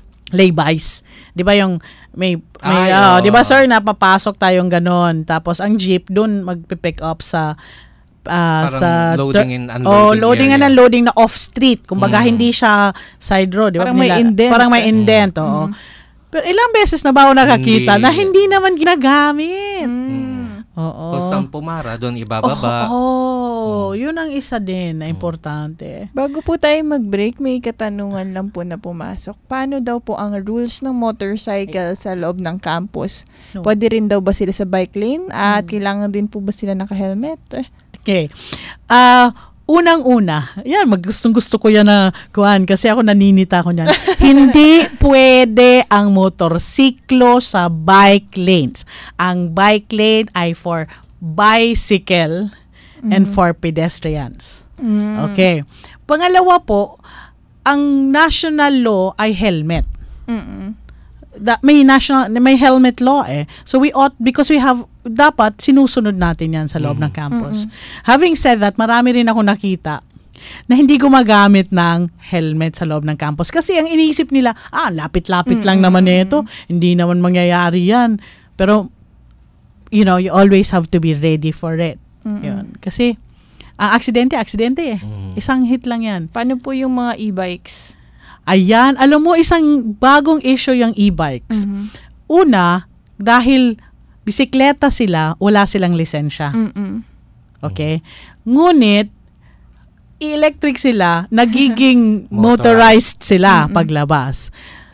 laybys. 'Di ba yung may, may Ay, ah, oo. 'di ba sir napapasok tayong ganon tapos ang jeep doon magpi-pick up sa ah, Parang sa loading and unloading oh, loading area. and unloading na off-street. Kumbaga, Mm. hindi siya side road. Di ba? Parang may Nila- indent. Parang may indent, oo. Pero ilang beses na ba ako nakakita Hindi. na hindi naman ginagamit? Mm. Oo. Kung saan pumara, doon ibababa. Oo, oh, yun ang isa din na importante. Bago po tayo mag-break, may katanungan lang po na pumasok. Paano daw po ang rules ng motorcycle sa loob ng campus? No. Pwede rin daw ba sila sa bike lane? At kailangan din po ba sila naka-helmet? Eh, Okay. Ah, unang-una, yan, magustong-gusto ko yan na kuhan kasi ako naninita ko niyan. Hindi pwede ang motorsiklo sa bike lanes. Ang bike lane ay for bicycle and for pedestrians. Mm. Okay. Pangalawa po, ang national law ay helmet. Mm-mm. Da, may national may helmet law eh. So we ought, because we have, dapat sinusunod natin yan sa loob ng campus. Having said that, marami rin ako nakita na hindi gumagamit ng helmet sa loob ng campus. Kasi ang iniisip nila, ah, lapit-lapit lang naman ito. Hindi naman mangyayari yan. Pero, you know, you always have to be ready for it. Yun. Kasi, ang aksidente, aksidente eh. Mm. Isang hit lang yan. Paano po yung mga e-bikes? Ayan, alam mo, isang bagong issue yung e-bikes. Mhm. Una, dahil bisikleta sila, wala silang lisensya. Mm-mm. Okay? Ngunit, electric sila, nagiging motorized sila paglabas.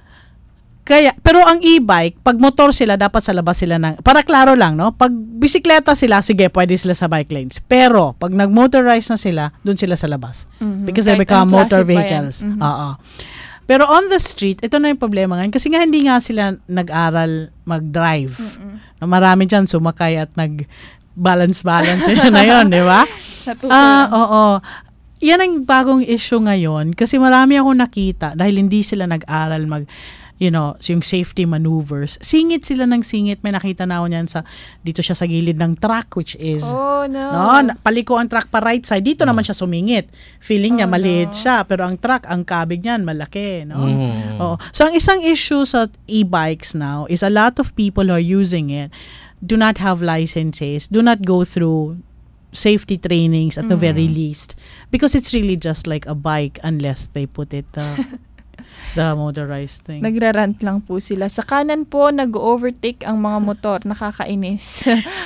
Kaya, pero ang e-bike, pag motor sila, dapat sa labas sila ng, para klaro lang, no? Pag bisikleta sila, sige, pwede sila sa bike lanes. Pero, pag nag-motorize na sila, dun sila sa labas. Mhm. Because they Kahit become anong motor klase pa yan. vehicles. Mhm. Oo. Pero on the street, ito na yung problema ngayon. Kasi nga hindi nga sila nag-aral mag-drive. Na marami dyan sumakay at nag-balance-balance na yun, di ba? Natuto Ah, lang. oo. Yan ang bagong issue ngayon. Kasi marami akong nakita dahil hindi sila nag-aral mag, you know, yung safety maneuvers. Singit sila ng singit. May nakita na ako niyan sa, dito siya sa gilid ng truck, which is, Oh, no. no, na- paliko ang truck pa right side. Dito naman siya sumingit. Feeling niya Oh, maliit no. siya, pero ang truck, ang kabig niyan malaki, no? Mm. Oo. So ang isang issue sa e-bikes now is a lot of people who are using it do not have licenses, do not go through safety trainings at the very least, because it's really just like a bike unless they put it uh, the motorized thing. Nagrarant lang po sila. Sa kanan po, nag-overtake ang mga motor. Nakakainis.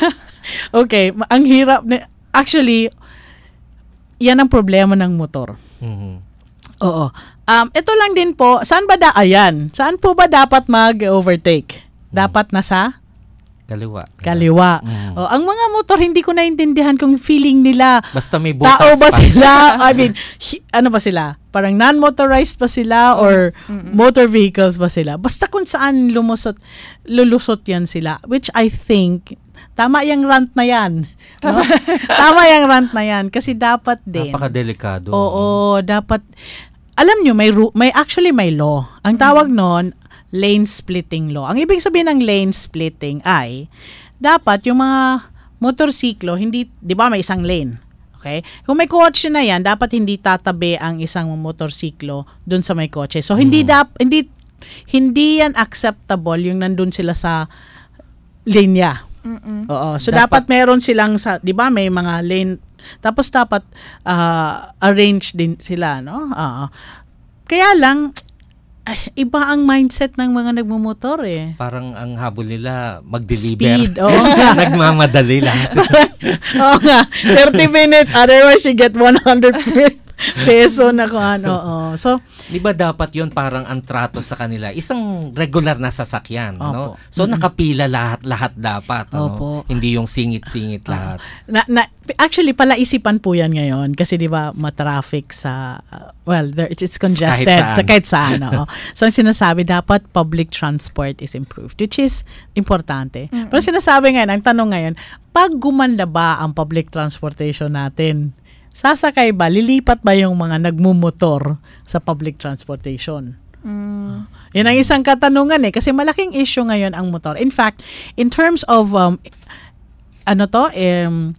Okay, ma- ang hirap na, actually, yan ang problema ng motor. Mhm. Oo. Um, ito lang din po, saan ba da, ayan, saan po ba dapat mag-overtake? Dapat nasa Kaliwa. kaliwa. Mm. Oh, ang mga motor, hindi ko naintindihan kung feeling nila, Basta may butas tao ba pa. sila? I mean, hi- ano ba sila? Parang non-motorized pa sila or motor vehicles ba sila? Basta kung saan lumusot, lulusot yan sila. Which I think, tama yung rant na yan. Tama, tama yung rant na yan. Kasi dapat din. Napakadelikado. Oo, dapat, alam nyo, may, ru- may actually may law. Ang tawag nun, lane splitting law. Ang ibig sabihin ng lane splitting ay, dapat yung mga motorsiklo, hindi, di ba may isang lane? Okay? Kung may kotse na yan, dapat hindi tatabi ang isang motorsiklo dun sa may kotse. So, hindi, Mm. dap, hindi, hindi yan acceptable yung nandun sila sa linya. Mm-mm. Oo. So, Dapat- dapat, meron silang, sa, di ba, may mga lane, tapos dapat ah, arrange din sila, no? Oo. Kaya lang, ay, iba ang mindset ng mga nagmumotor eh. Parang ang habol nila mag-deliver. Speed, oo nga. Nagmamadali lahat. Oo nga, thirty minutes, otherwise you get one hundred peso na kung ano. Oo. So, Di ba dapat yun parang ang trato sa kanila? Isang regular na sasakyan, no? Opo. So nakapila lahat-lahat dapat, ano? Opo. Hindi yung singit-singit lahat. na, na, actually, palaisipan po yan ngayon kasi di ba matraffic sa, uh, well, there, it's, it's congested. Kahit saan. Sa kahit saan, oo. So, ang sinasabi, dapat public transport is improved, which is importante. Pero sinasabi ngayon, ang tanong ngayon, pag gumanda ba ang public transportation natin, sasakay ba, lilipat ba yung mga nagmumotor sa public transportation? Mm. Yan ang isang katanungan eh, kasi malaking issue ngayon ang motor. In fact, in terms of, um, ano to, um,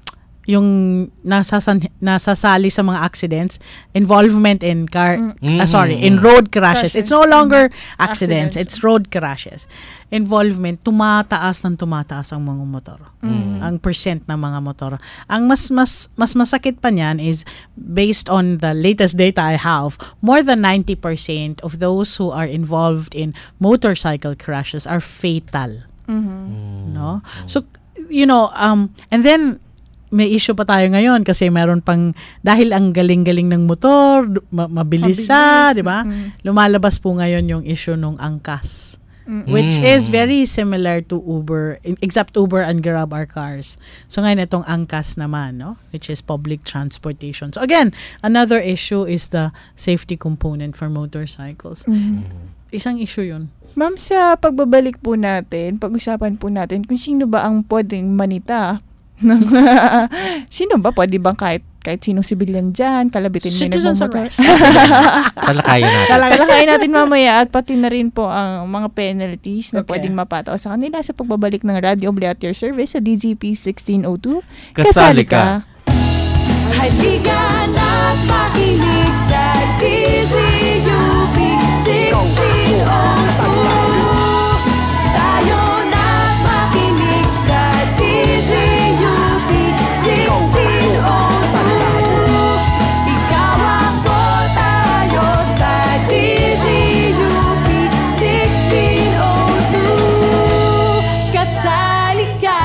yung nasasan, nasasali sa mga accidents, involvement in car, Mm. ah, sorry, in road crashes. Crashes. It's no longer accidents, Accidents. it's road crashes. Involvement, tumataas ng tumataas ang mga motor. Mm. Ang percent ng mga motor. Ang mas mas mas masakit pa niyan is based on the latest data I have, more than ninety percent of those who are involved in motorcycle crashes are fatal. Mhm. No? So, you know, um, and then, may issue pa tayo ngayon kasi meron pang, dahil ang galing-galing ng motor, ma- mabilis, siya, di ba? Mhm. Lumalabas po ngayon yung issue ng angkas. Mm. Which Mm. is very similar to Uber, except Uber and Grab are cars. So ngayon itong angkas naman, no? Which is public transportation. So again, another issue is the safety component for motorcycles. Mhm. Isang issue yun. Ma'am, sa pagbabalik po natin, pag-usapan po natin kung sino ba ang pwedeng manita. Sino ba? Pwede bang kahit kahit sinong civilian dyan, kalabitin mo yung Citizens nagmamotor? arrest. Talakayan natin. Talakayin natin mamaya at pati na rin po ang mga penalties na Okay. pwedeng mapataw sa kanila sa pagbabalik ng Radio Oble at your service sa D Z P sixteen oh two. Kasali ka. Halika na't makinig sa D Z U P sixteen oh two. Tayo na't makinig sa D Z U P sixteen oh two. Ikaw ako, tayo sa D Z U P sixteen oh two. Kasali ka.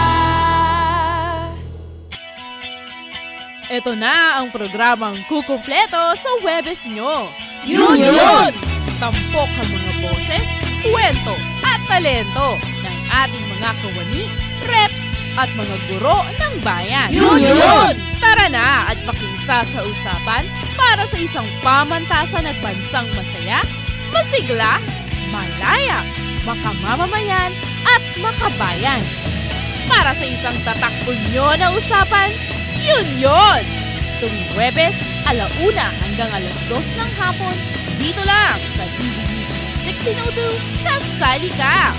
Ito na ang programang kukumpleto sa Webes nyo. Yun yun! Tampok ang mga boses, kwento at talento ng ating mga kawani, reps at mga guro ng bayan. Yun yun! Tara na at pakisa sa usapan para sa isang pamantasan at bansang masaya, masigla, malaya, makamamamayan at makabayan. Para sa isang tatak unyo na usapan, yun yun! Tuwing Huwebes, alauna hanggang alas dos ng hapon, dito lang sa D Z U P sixteen oh two, kasali ka!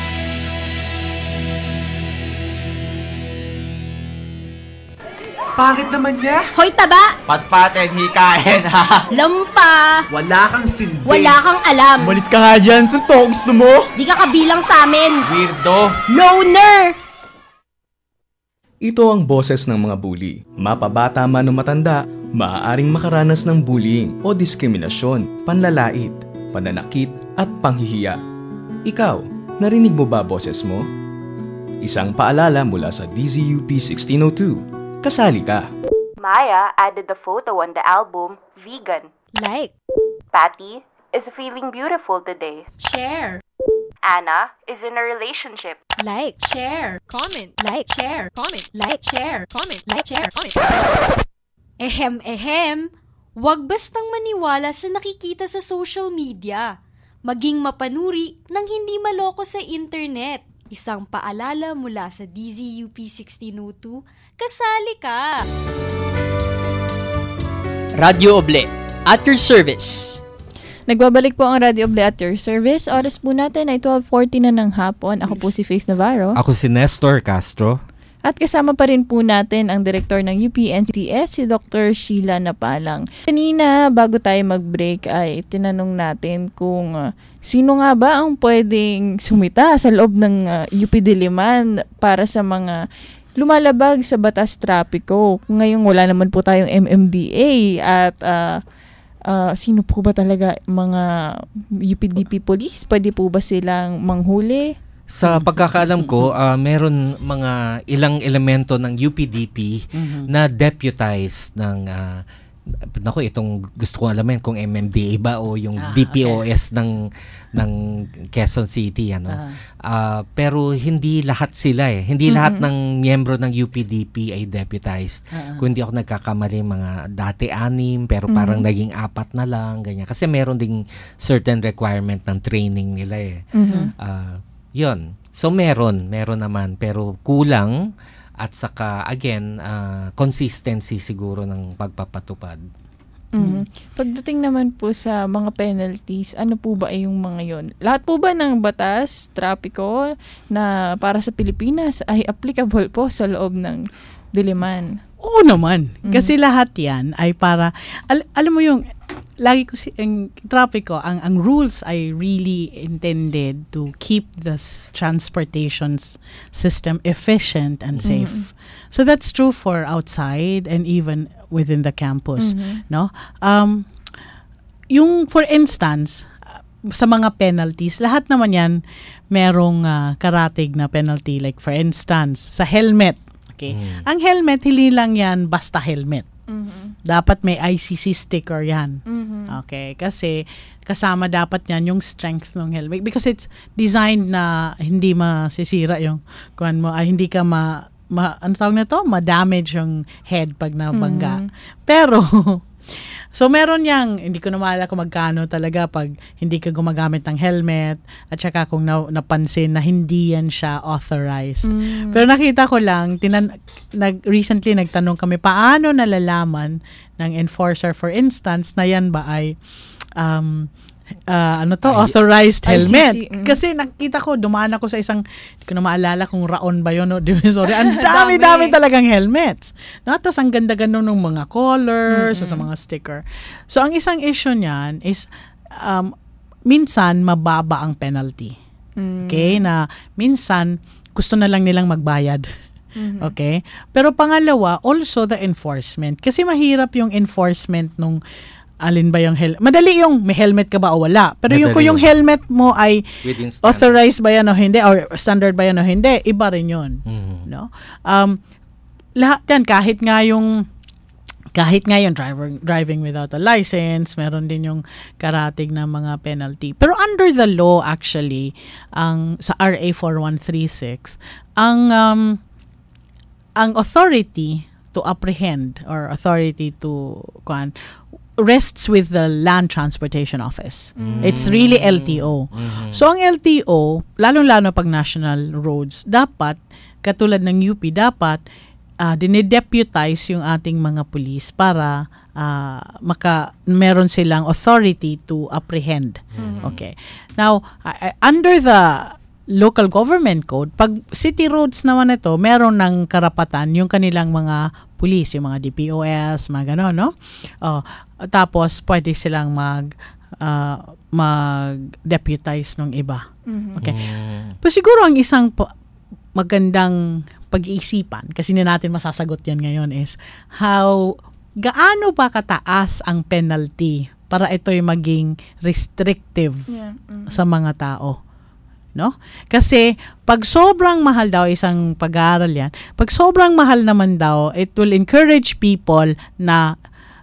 Pangit naman niya. Hoy, taba! Patpatin, hikain ha. Lampa! Wala kang silbi. Wala kang alam! Umalis ka nga dyan. Saan to? Gusto mo? Di ka kabilang sa amin! Weirdo. Loner! Ito ang boses ng mga bully. Mapabata man o matanda, maaaring makaranas ng bullying o diskriminasyon, panlalait, pananakit at panghihiya. Ikaw, narinig mo ba boses mo? Isang paalala mula sa D Z U P sixteen oh two. Kasali ka. Maya added the photo on the album Vegan. Like. Patty is feeling beautiful today. Share. Anna is in a relationship. Like. Share. Comment. Like. Share. Comment. Like. Share. Comment. Like. Share. Comment. Ehem, ehem. Huwag bastang maniwala sa nakikita sa social media. Maging mapanuri nang hindi maloko sa internet. Isang paalala mula sa D Z U P sixteen oh two, kasali ka! Radio Oble, at your service. Nagbabalik po ang Radio Oble at your service. Oras po natin ay twelve forty na ng hapon. Ako po si Faith Navarro. Ako si Nestor Castro. At kasama pa rin po natin ang direktor ng U P N C T S, si Doctor Sheila Napalang. Kanina, bago tayo mag-break, ay tinanong natin kung uh, sino nga ba ang pwedeng sumita sa loob ng uh, U P Diliman para sa mga lumalabag sa batas trapiko. Ngayon, wala naman po tayong M M D A at uh, uh, sino po ba talaga mga U P D P police? Pwede po ba silang manghuli? Sa pagkakaalam ko, uh, meron mga ilang elemento ng U P D P Mhm. na deputized ng uh, nako, itong gusto ko alamin kung M M D A ba o yung Ah, D P O S ng ng Quezon City, ano. Ah. Ah, pero hindi lahat sila eh. Hindi Mhm. lahat ng miyembro ng U P D P ay deputized. Ah. Kung hindi ako nagkakamali, mga dati anim pero Mhm. parang naging apat na lang, ganyan. Kasi meron ding certain requirement ng training nila eh. Mhm. Ah, yun. So meron, meron naman pero kulang at saka again uh, consistency siguro ng pagpapatupad. Mhm. Pagdating naman po sa mga penalties, ano po ba ay yung mga yon? Lahat po ba ng batas, trapiko na para sa Pilipinas ay applicable po sa loob ng diliman. Oo naman. Mhm. Kasi lahat yan ay para, al- alam mo yung, lagi ko si, ang traffic ko, ang, ang rules ay really intended to keep the s- transportation s- system efficient and safe. So that's true for outside and even within the campus. Mhm. No? Um, yung, for instance, uh, sa mga penalties, lahat naman yan merong uh, karatig na penalty. Like for instance, sa helmet. Okay? Ang helmet, hindi lang yan basta helmet. Mhm. Dapat may I C C sticker yan. Mhm. Okay? Kasi kasama dapat yan yung strength ng helmet. Because it's designed na hindi masisira yung kuwan mo, ay hindi ka ma, ma ano tawag na to? Ma-damage yung head pag nabangga. Mhm. Pero, so meron yang, hindi ko na maalala kung magkano talaga pag hindi ka gumagamit ng helmet at saka kung na, napansin na hindi yan siya authorized. Mm. Pero nakita ko lang, tinan, nag, recently nagtanong kami, paano nalalaman ng enforcer, for instance, na yan ba ay um, uh, ano to, authorized I C C, helmet. mm. Kasi nakita ko, dumaan ako sa isang, hindi ko na maalala kung raon ba yun, no? Sorry, ang Dami. dami-dami talagang helmets. No? Tapos ang ganda-ganda ng mga colors, Mm-mm. sa mga sticker. So, ang isang issue niyan is, um, minsan, mababa ang penalty. Mm. Okay? Na, minsan, gusto na lang nilang magbayad. Mhm. Okay? Pero pangalawa, also the enforcement. Kasi mahirap yung enforcement nung alin ba yung helmet. Madali yung may helmet ka ba o wala. Pero yung kung Madali. yung helmet mo ay Within standard. authorized ba yan o hindi or standard ba yan o hindi, iba rin yun. Mhm. No? Um, lahat yan, kahit nga yung kahit nga yung driver, driving without a license, meron din yung karatig na mga penalty. Pero under the law actually, ang sa R A forty-one thirty-six, ang um, ang authority to apprehend or authority to kuan rests with the Land Transportation Office. Mm. It's really L T O. Mhm. So ang L T O, lalong-lalo pag national roads, dapat katulad ng U P, dapat uh, dinideputize yung ating mga police para uh, maka meron silang authority to apprehend. Mhm. Okay. Now, uh, under the local government code, pag city roads naman ito, meron ng karapatan yung kanilang mga police, yung mga D P O S, mga gano'n, no? Oh, tapos, pwede silang mag uh, mag-deputize ng iba. Mhm. Okay. Pero siguro ang isang pa- magandang pag-iisipan, kasi hindi natin masasagot yan ngayon, is how, gaano ba kataas ang penalty para ito'y maging restrictive Yeah. Mhm. sa mga tao? No? Kasi pag sobrang mahal daw, isang pag-aaral yan, pag sobrang mahal naman daw, it will encourage people na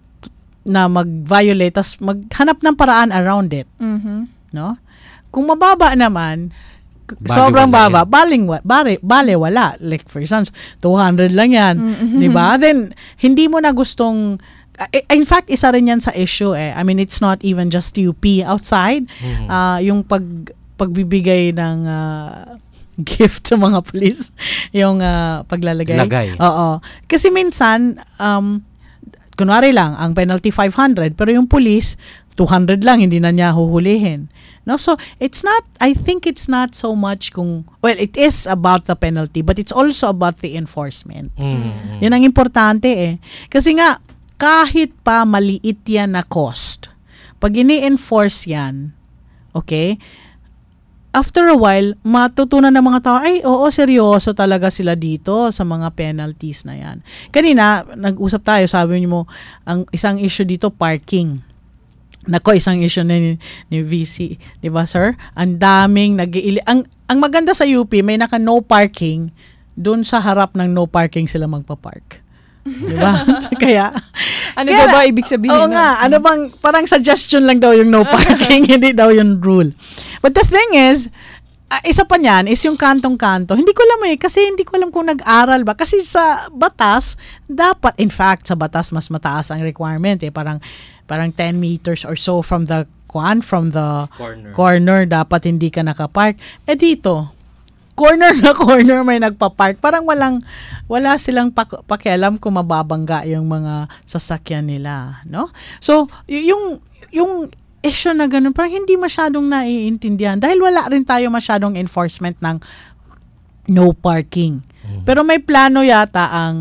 na mag-violate, tas maghanap ng paraan around it. Mhm. No? Kung mababa naman, k- Bali sobrang wala baba, yan. baling, wa- bale, bale wala. Like for instance, two hundred lang yan. Mhm. Di ba? Then, hindi mo na gustong, uh, in fact, isa rin yan sa issue eh. I mean, it's not even just U P outside. Mhm. Uh, yung pag pagbibigay ng uh, gift sa mga police, yung uh, paglalagay. Lagay. Oo. Kasi minsan, um, kunwari lang, ang penalty five hundred, pero yung police, two hundred lang, hindi na niya huhulihin. No? So, it's not, I think it's not so much kung, well, it is about the penalty, but it's also about the enforcement. Mhm. Yun ang importante eh. Kasi nga, kahit pa maliit yan na cost, pag ini-enforce yan, okay, after a while, matutunan ng mga tao, ay, oo, seryoso talaga sila dito sa mga penalties na yan. Kanina, nag-usap tayo, sabi niyo mo, ang isang issue dito, parking. Nako, isang issue na ni, ni V C, di ba, sir? Ang daming nag ang ang maganda sa U P, may naka no parking, doon sa harap ng no parking sila magpa-park. Di ba? Kaya, Ano kaya- ba ba ibig sabihin? Oo nun? nga, ano bang, parang suggestion lang daw yung no parking, hindi daw yung rule. But the thing is, uh, isa pa niyan is yung kantong-kanto. Hindi ko alam eh, kasi hindi ko alam kung nag-aral ba. Kasi sa batas, dapat, in fact, sa batas, mas mataas ang requirement eh. Parang, parang ten meters or so from the, kuan, from the Corner. corner, dapat hindi ka nakapark. Eh dito, corner na corner may nagpa-park. Parang walang, wala silang pak- pakialam kung mababangga yung mga sasakyan nila, no? So, y- yung, yung issue na ganun, parang hindi masyadong naiintindihan dahil wala rin tayo masyadong enforcement ng no parking. Pero may plano yata ang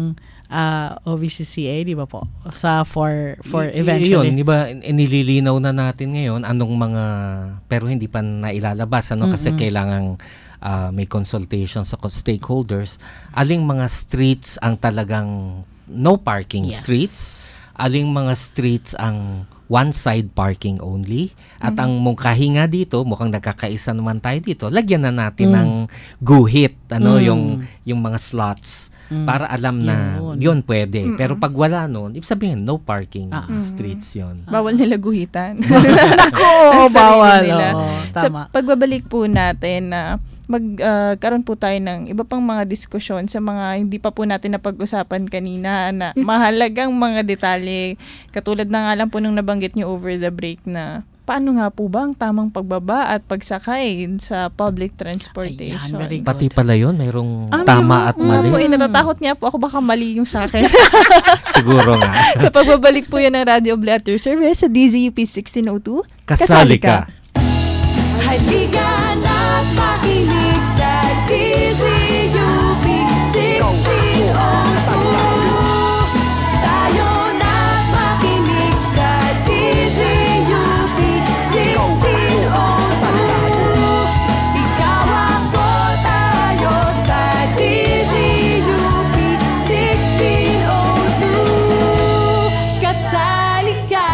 uh, O V C C A, di ba po? Sa for for Y- eventually. Yun, di ba, nililinaw na natin ngayon anong mga, pero hindi pa nailalabas, ano, kasi Mm-mm. kailangang uh, may consultation sa stakeholders. Aling mga streets ang talagang no parking Yes. streets, aling mga streets ang one-side parking only, at Mhm. ang mungkahi nga dito, mukhang nagkakaisa naman tayo dito, lagyan na natin Mm. ng guhit, ano, Mm. yung yung mga slots, Mm. para alam na Yun. yun pwede. Mm-mm. Pero pag wala nun, ibig sabihin, no parking Ah. streets yun. Bawal nila guhitan. Nako, Ang sarili bawal. nila. Oo, Sa tama. pagbabalik po natin na magkaroon po tayo ng iba pang mga diskusyon sa mga hindi pa po natin napag-usapan kanina na mahalagang mga detalye. Katulad na nga lang po nung nabanggit niyo over the break na paano nga po ba ang tamang pagbaba at pagsakay sa public transportation? Ayan, very good. Pati pala yun, mayroong Ah, tama at Nga mali. po, eh, natatakot nga po ako baka mali yung sa akin. Siguro nga. Sa pagbabalik po yan ng Radio Oble at your service sa D Z U P sixteen oh two. Kasali ka. Halika na't makinig sa D Z U P sixteen oh two. Tayo na't makinig sa D Z U P sixteen oh two. Ikaw ang tayo sa D Z U P sixteen oh two. Kasali ka.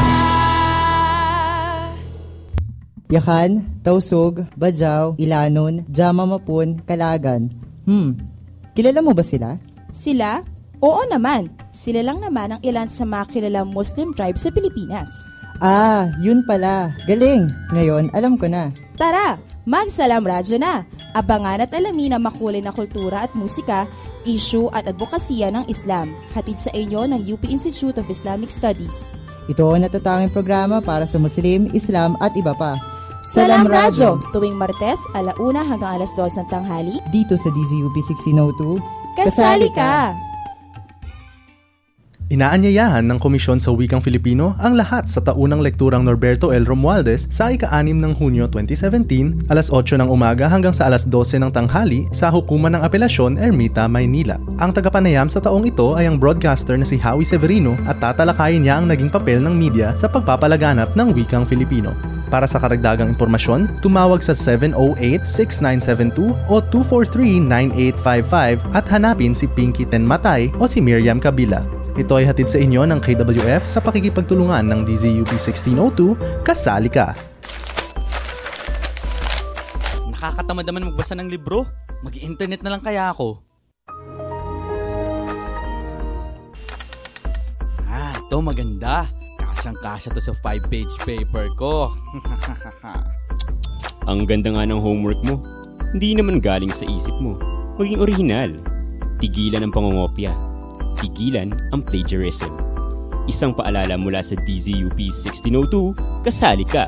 Yakan, Tausug, Bajau, Ilanon, Jama Mapun, Kalagan. Hmm, kilala mo ba sila? Sila? Oo naman. Sila lang naman ang ilan sa mga kilalang Muslim tribe sa Pilipinas. Ah, yun pala. Galing. Ngayon, alam ko na. Tara, magsalam radyo na. Abangan at alamin ang makulay na kultura at musika, issue at advokasya ng Islam. Hatid sa inyo ng U P Institute of Islamic Studies. Ito ang natatanging programa para sa Muslim, Islam at iba pa. Salam Radyo, tuwing Martes, alauna hanggang alas dos ng tanghali. Dito sa D Z U P sixteen oh two. Kasali ka! Inaanyayahan ng Komisyon sa Wikang Filipino ang lahat sa taunang lekturang Norberto L. Romualdez sa ika-anim ng Hunyo twenty seventeen, alas otso ng umaga hanggang sa alas dose ng tanghali sa Hukuman ng Apelasyon, Ermita, Maynila. Ang tagapanayam sa taong ito ay ang broadcaster na si Howie Severino at tatalakayin niya ang naging papel ng media sa pagpapalaganap ng Wikang Filipino. Para sa karagdagang impormasyon, tumawag sa seven oh eight, six nine seven two o two four three, nine eight five five at hanapin si Pinky Tenmatay o si Miriam Kabila. Ito ay hatid sa inyo ng K W F sa pakikipagtulungan ng D Z U P sixteen oh two. Kasali ka! Nakakatamad naman magbasa ng libro. Mag-internet na lang kaya ako. Ah, ito maganda. Kasyang-kasya to sa five-page paper ko. Ang ganda nga ng homework mo. Hindi naman galing sa isip mo. Maging orihinal. Tigilan ang pangongopya. Tigilan ang plagiarism. Isang paalala mula sa D Z U P sixteen oh two, kasali ka!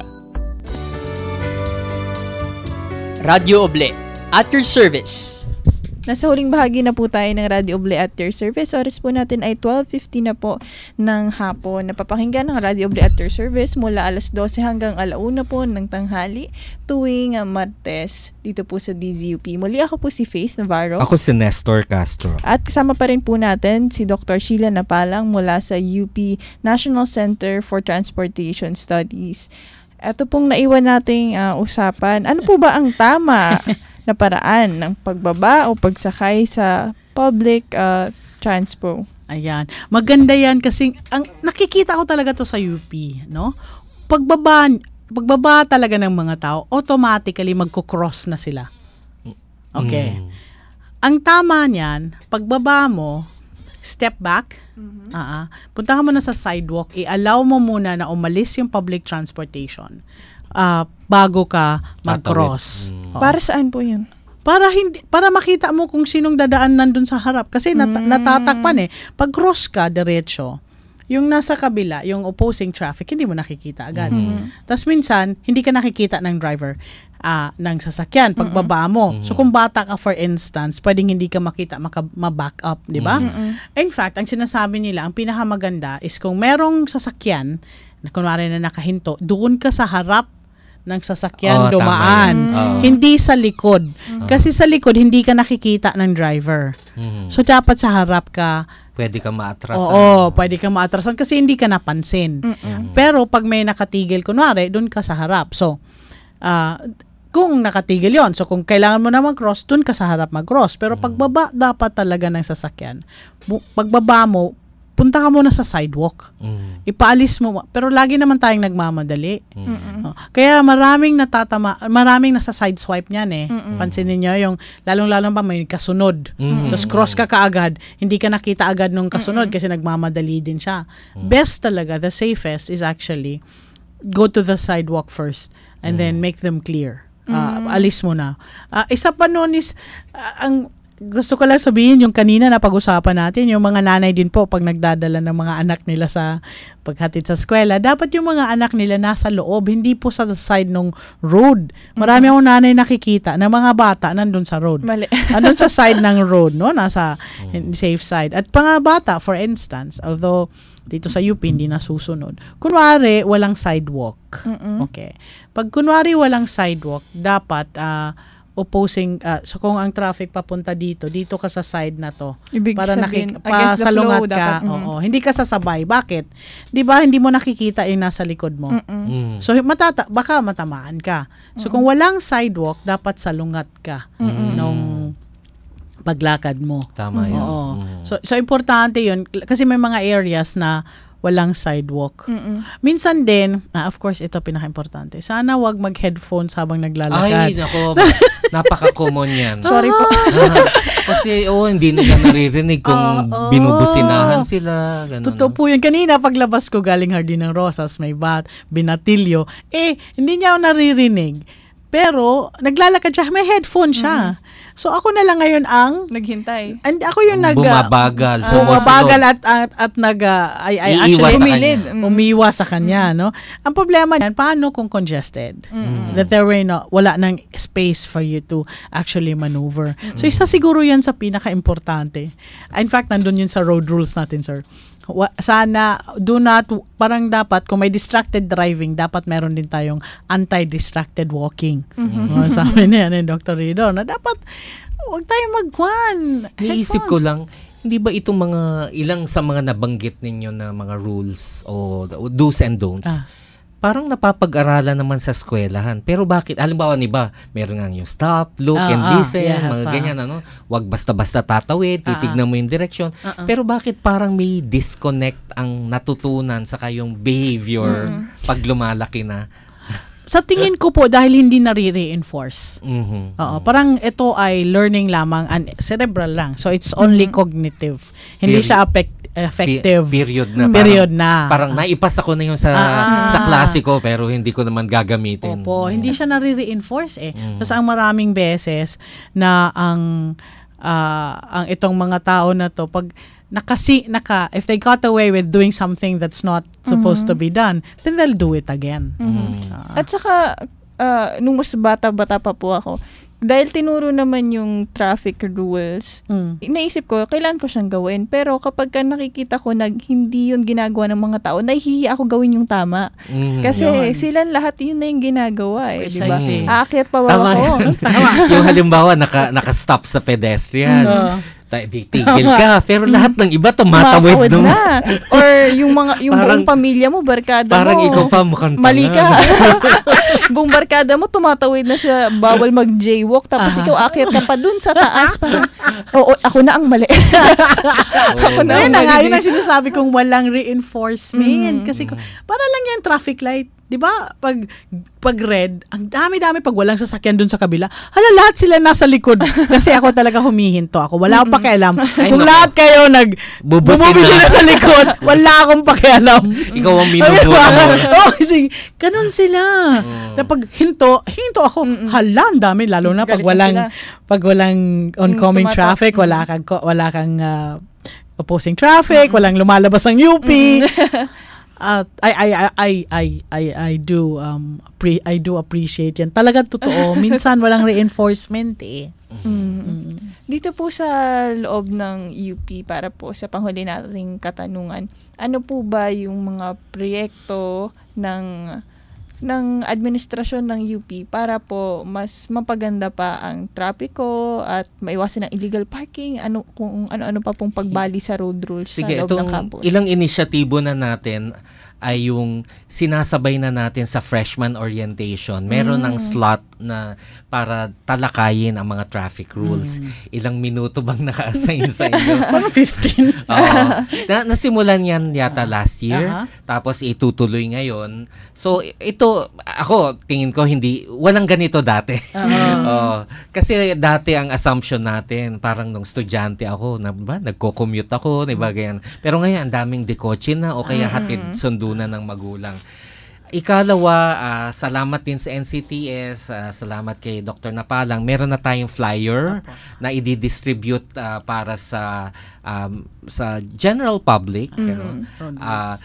Radio Oble, at your service. Nasa huling bahagi na po tayo ng Radio Oble at your service. Oras po natin ay twelve fifty na po ng hapon. Napapakinggan ng Radio Oble at your service mula alas dose hanggang alauna po ng tanghali tuwing uh, Martes dito po sa D Z U P. Muli ako po si Faith Navarro. Ako si Nestor Castro. At kasama pa rin po natin si Doctor Sheila Napalang mula sa U P National Center for Transportation Studies. Ito pong naiwan nating uh, usapan. Ano po ba ang tama na paraan ng pagbaba o pagsakay sa public uh, transpo? Ayan. Maganda yan kasi ang nakikita ko talaga to sa U P, no? Pagbaba, pagbaba talaga ng mga tao, automatically magko-cross na sila. Okay. Mm. Ang tama niyan, pagbaba mo, step back, Mm-hmm. uh-uh, punta ka muna sa sidewalk, i-allow mo muna na umalis yung public transportation uh, bago ka mag-cross. Mm. Oo. Para saan po yun? Para hindi para makita mo kung sinong dadaan nandun sa harap kasi nat- Mm. natatakpan eh. Pag cross ka diretso, yung nasa kabila, yung opposing traffic, hindi mo nakikita agad. Mm. Tapos minsan, hindi ka nakikita ng driver uh, ng sasakyan pagbaba mo. Mm. So kung bata ka for instance, pwedeng hindi ka makita, maka- ma-back up, di ba? Mm-mm. In fact, ang sinasabi nila, ang pinakamaganda is kung merong sasakyan na kunwari na nakahinto, doon ka sa harap ng sasakyan Oh, dumaan. tama yun. Oh. Hindi sa likod. Kasi sa likod, hindi ka nakikita ng driver. Mm. So, dapat sa harap ka Pwede ka maatrasan. Oo, pwede ka maatrasan kasi hindi ka napansin. Mm-mm. Pero pag may nakatigil, kunwari, doon ka sa harap. So, uh, kung nakatigil yon, so kung kailangan mo na mag-cross, doon ka sa harap mag-cross. Pero pagbaba dapat talaga ng sasakyan. Bu- Pagbaba mo, punta ka muna sa sidewalk. Mm. Ipaalis mo. Pero lagi naman tayong nagmamadali. Mm-mm. Oh, kaya maraming natatama, maraming nasa side swipe niyan eh. Mm-mm. Pansinin niyo yung lalong-lalo pa may kasunod. Mm-mm. Tapos cross ka kaagad, hindi ka nakita agad nung kasunod kasi nagmamadali din siya. Best talaga, the safest is actually go to the sidewalk first and then make them clear. Uh, Mm. alis mo na. Uh, isa pa nun is uh, ang gusto ko lang sabihin, yung kanina na pag-usapan natin, yung mga nanay din po pag nagdadala ng mga anak nila sa paghatid sa eskwela, dapat yung mga anak nila nasa loob, hindi po sa side ng road. Marami akong nanay nakikita na mga bata nandun sa road. Mali. Nandun sa side ng road, no? Nasa safe side. At mga bata, for instance, although dito sa U P hindi nasusunod. Kunwari, walang sidewalk. Mm-mm. Okay. Pag kunwari walang sidewalk, dapat uh, opposing, uh, so kung ang traffic papunta dito, dito ka sa side na to. Ibig para sabihin, nakik- against the pasalungat flow ka. dapat, mm. Oo, hindi ka sasabay. Bakit? Di ba hindi mo nakikita yung nasa likod mo? Mm-mm. So matata baka matamaan ka. So kung walang sidewalk, dapat salungat ka Mm-mm. nung paglakad mo. Tama yun. Oo. Mm. So so importante 'yun kasi may mga areas na walang sidewalk. Mm-mm. Minsan din, ah, of course ito pinaka-importante. Sana wag mag-headphones habang naglalakad. Ay, nako, napaka-common yan. Sorry po. Kasi, oh, hindi nila naririnig kung Oo. binubusinahan sila. Ganun, Totoo po yun. Kanina, paglabas ko galing Hardin ng Rosas, may bat, binatilyo. Eh, hindi niya ako naririnig. Pero, naglalakad siya, may headphone siya. So, ako na lang ngayon ang... Naghintay. And ako yung nag... Bumabagal, uh, sumusunod. bumabagal at, at, at nag... Uh, I, I Iiwas actually... sa umilid. kanya. Umiwas sa kanya, no? Ang problema niyan, paano kung congested? Mm. That there were no... Wala nang space for you to actually maneuver. So, isa siguro yan sa pinaka-importante. In fact, nandun yun sa road rules natin, sir. Wa- sana do not, parang dapat kung may distracted driving, dapat meron din tayong anti-distracted walking. Mhm. Uh, sabi niya ni Doctor Rido na dapat huwag tayong magkwan. Naisip ko lang, hindi ba itong mga ilang sa mga nabanggit ninyo na mga rules o do's and don'ts, Ah. parang napapag-aralan naman sa eskwelahan. Pero bakit? Halimbawa, ni ba, meron nga yung stop, look, Ah, and ah, listen, yes, mga ah. ganyan, ano? Huwag basta-basta tatawid, Ah, titignan mo yung direksyon. Ah, ah. Pero bakit parang may disconnect ang natutunan sa kayong behavior Mm. pag lumalaki na? Sa tingin ko po, dahil hindi nare-reinforce. Mhm. Oo, parang ito ay learning lamang and cerebral lang. So it's only cognitive. Hindi Peri- siya affect, effective. Pe- period na. Period parang, na. Parang naipasa ko na yung sa Ah. sa klase ko pero hindi ko naman gagamitin. Opo, hindi siya nare-reinforce eh. Mm. Tapos ang maraming beses na ang ah, ang itong mga tao na to pag nakasi naka if they got away with doing something that's not supposed Mhm. to be done, then they'll do it again. Mhm. Ah. At saka, uh, nung mas bata-bata pa po ako, dahil tinuro naman yung traffic rules, Mm. naisip ko, kailan ko siyang gawin. Pero kapag ka nakikita ko na hindi yun ginagawa ng mga tao, nahihiya ako gawin yung tama. Mm. Kasi Yun. silang lahat yun na yung ginagawa eh. Di ba? Precisely. Aakyat pa ba Tama. ako? Yung halimbawa naka naka-stop sa pedestrians. Oo. Ta- titigil ka pero lahat ng iba tumatawid Tumatawid no. na. Or yung mga yung Parang- buong pamilya mo, barkada Parang mo. ikaw pa mukhang Mali tanga. ka. Buong barkada mo tumatawid na sa bawal mag-jaywalk tapos Aha. ikaw akyat ka pa dun sa taas pa. Oo, ako na ang mali. Ako na Ayun ang na nga, mali. yun ang sinasabi kong walang reinforcement. Mm. Kasi ko, para lang yan traffic light. Di ba? Pag, pag red, ang dami-dami pag walang sasakyan dun sa kabila, hala, lahat sila nasa likod. Kasi ako talaga humihinto ako. Wala akong pakialam. Ay, Kung naku. lahat kayo nag Bubusina. bumubusina sa likod, wala akong pakialam. Ikaw ang minubuhan mo. Oo, kasi ganun sila. Na pag hinto, hinto ako. Hala, ang dami. Lalo na pag Galit na walang, sila. pag walang oncoming tumatak. traffic, wala kang, ko- wala kang ah, opposing traffic, walang lumalabas ng U P. At I I I I I I I do um pre, I do appreciate yan. Talagang totoo. Minsan walang reinforcement eh. Mm. Dito po sa loob ng U P, para po sa panghuli nating katanungan, ano po ba yung mga proyekto ng ng administrasyon ng U P para po mas mapaganda pa ang trapiko at maiwasan ang illegal parking, ano kung ano-ano pa pong pagbali sa road rules Sige, sa loob ng itong campus. ilang inisyatibo na natin ay yung sinasabay na natin sa freshman orientation. Meron Mm. ng slot na para talakayin ang mga traffic rules. Mm. Ilang minuto bang naka-assign sa inyo? Parang fifteen. Oo. Na, nasimulan yan yata last year. Aha. Tapos itutuloy ngayon. So, ito, ako, tingin ko, hindi, walang ganito dati. Oo. Kasi dati ang assumption natin, parang nung estudyante ako, na, ba, nagko-commute ako, di ba, ganyan. Pero ngayon, ang daming dekotse na o kaya hatid sundo na ng magulang. Ikalawa, uh, salamat din sa N C T S, uh, salamat kay Doctor Napalang. Meron na tayong flyer Apo. na i-distribute uh, para sa um, sa general public. Mm-hmm. You know, uh,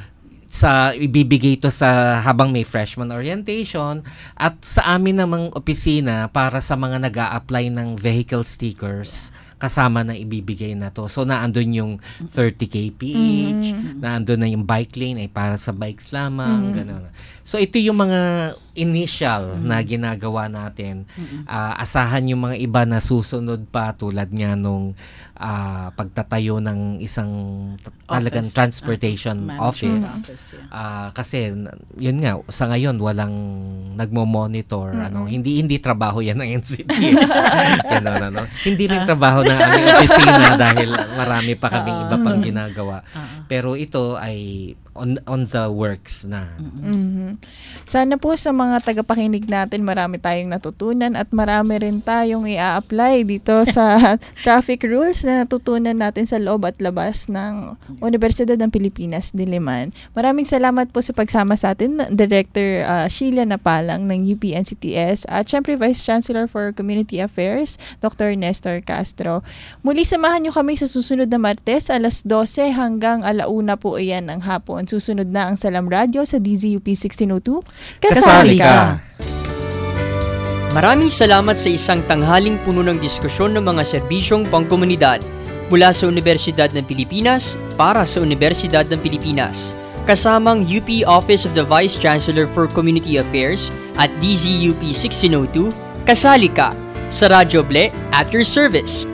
sa ibibigay ito sa habang may freshman orientation at sa amin namang opisina para sa mga nag-a-apply ng vehicle stickers. Kasama na ibibigay na to. So, naandun yung thirty K P H, mm. naandun na yung bike lane ay para sa bikes lamang, mm. gano'n. So, ito yung mga initial mm. na ginagawa natin. Mm. Uh, asahan yung mga iba na susunod pa tulad nga nung uh, pagtatayo ng isang t- talagang transportation uh, office. office yeah. uh, kasi, yun nga, sa ngayon, walang nagmo-monitor. Mm-hmm. Ano, hindi hindi trabaho yan ng N C T S. Gano'n, ano. Hindi rin trabaho ng aming opisina dahil marami pa kaming iba pang ginagawa. Pero ito ay on on the works na. Mm-hmm. Sana po sa mga tagapakinig natin marami tayong natutunan at marami rin tayong i-apply dito sa traffic rules na natutunan natin sa loob at labas ng Universidad ng Pilipinas, Diliman. Maraming salamat po sa pagsama sa atin, Director uh, Sheila Napalang ng U P N C T S at syempre Vice Chancellor for Community Affairs, Doctor Nestor Castro. Muli samahan niyo kami sa susunod na Martes, alas dose hanggang alauna po iyan ng hapon. Susunod na ang Salam Radio sa D Z U P sixteen oh two. Kasali ka! Maraming salamat sa isang tanghaling puno ng diskusyon ng mga serbisyong pangkomunidad mula sa Universidad ng Pilipinas para sa Universidad ng Pilipinas. Kasamang U P Office of the Vice Chancellor for Community Affairs at D Z U P sixteen oh two, kasali ka sa Radyo Ble at your service.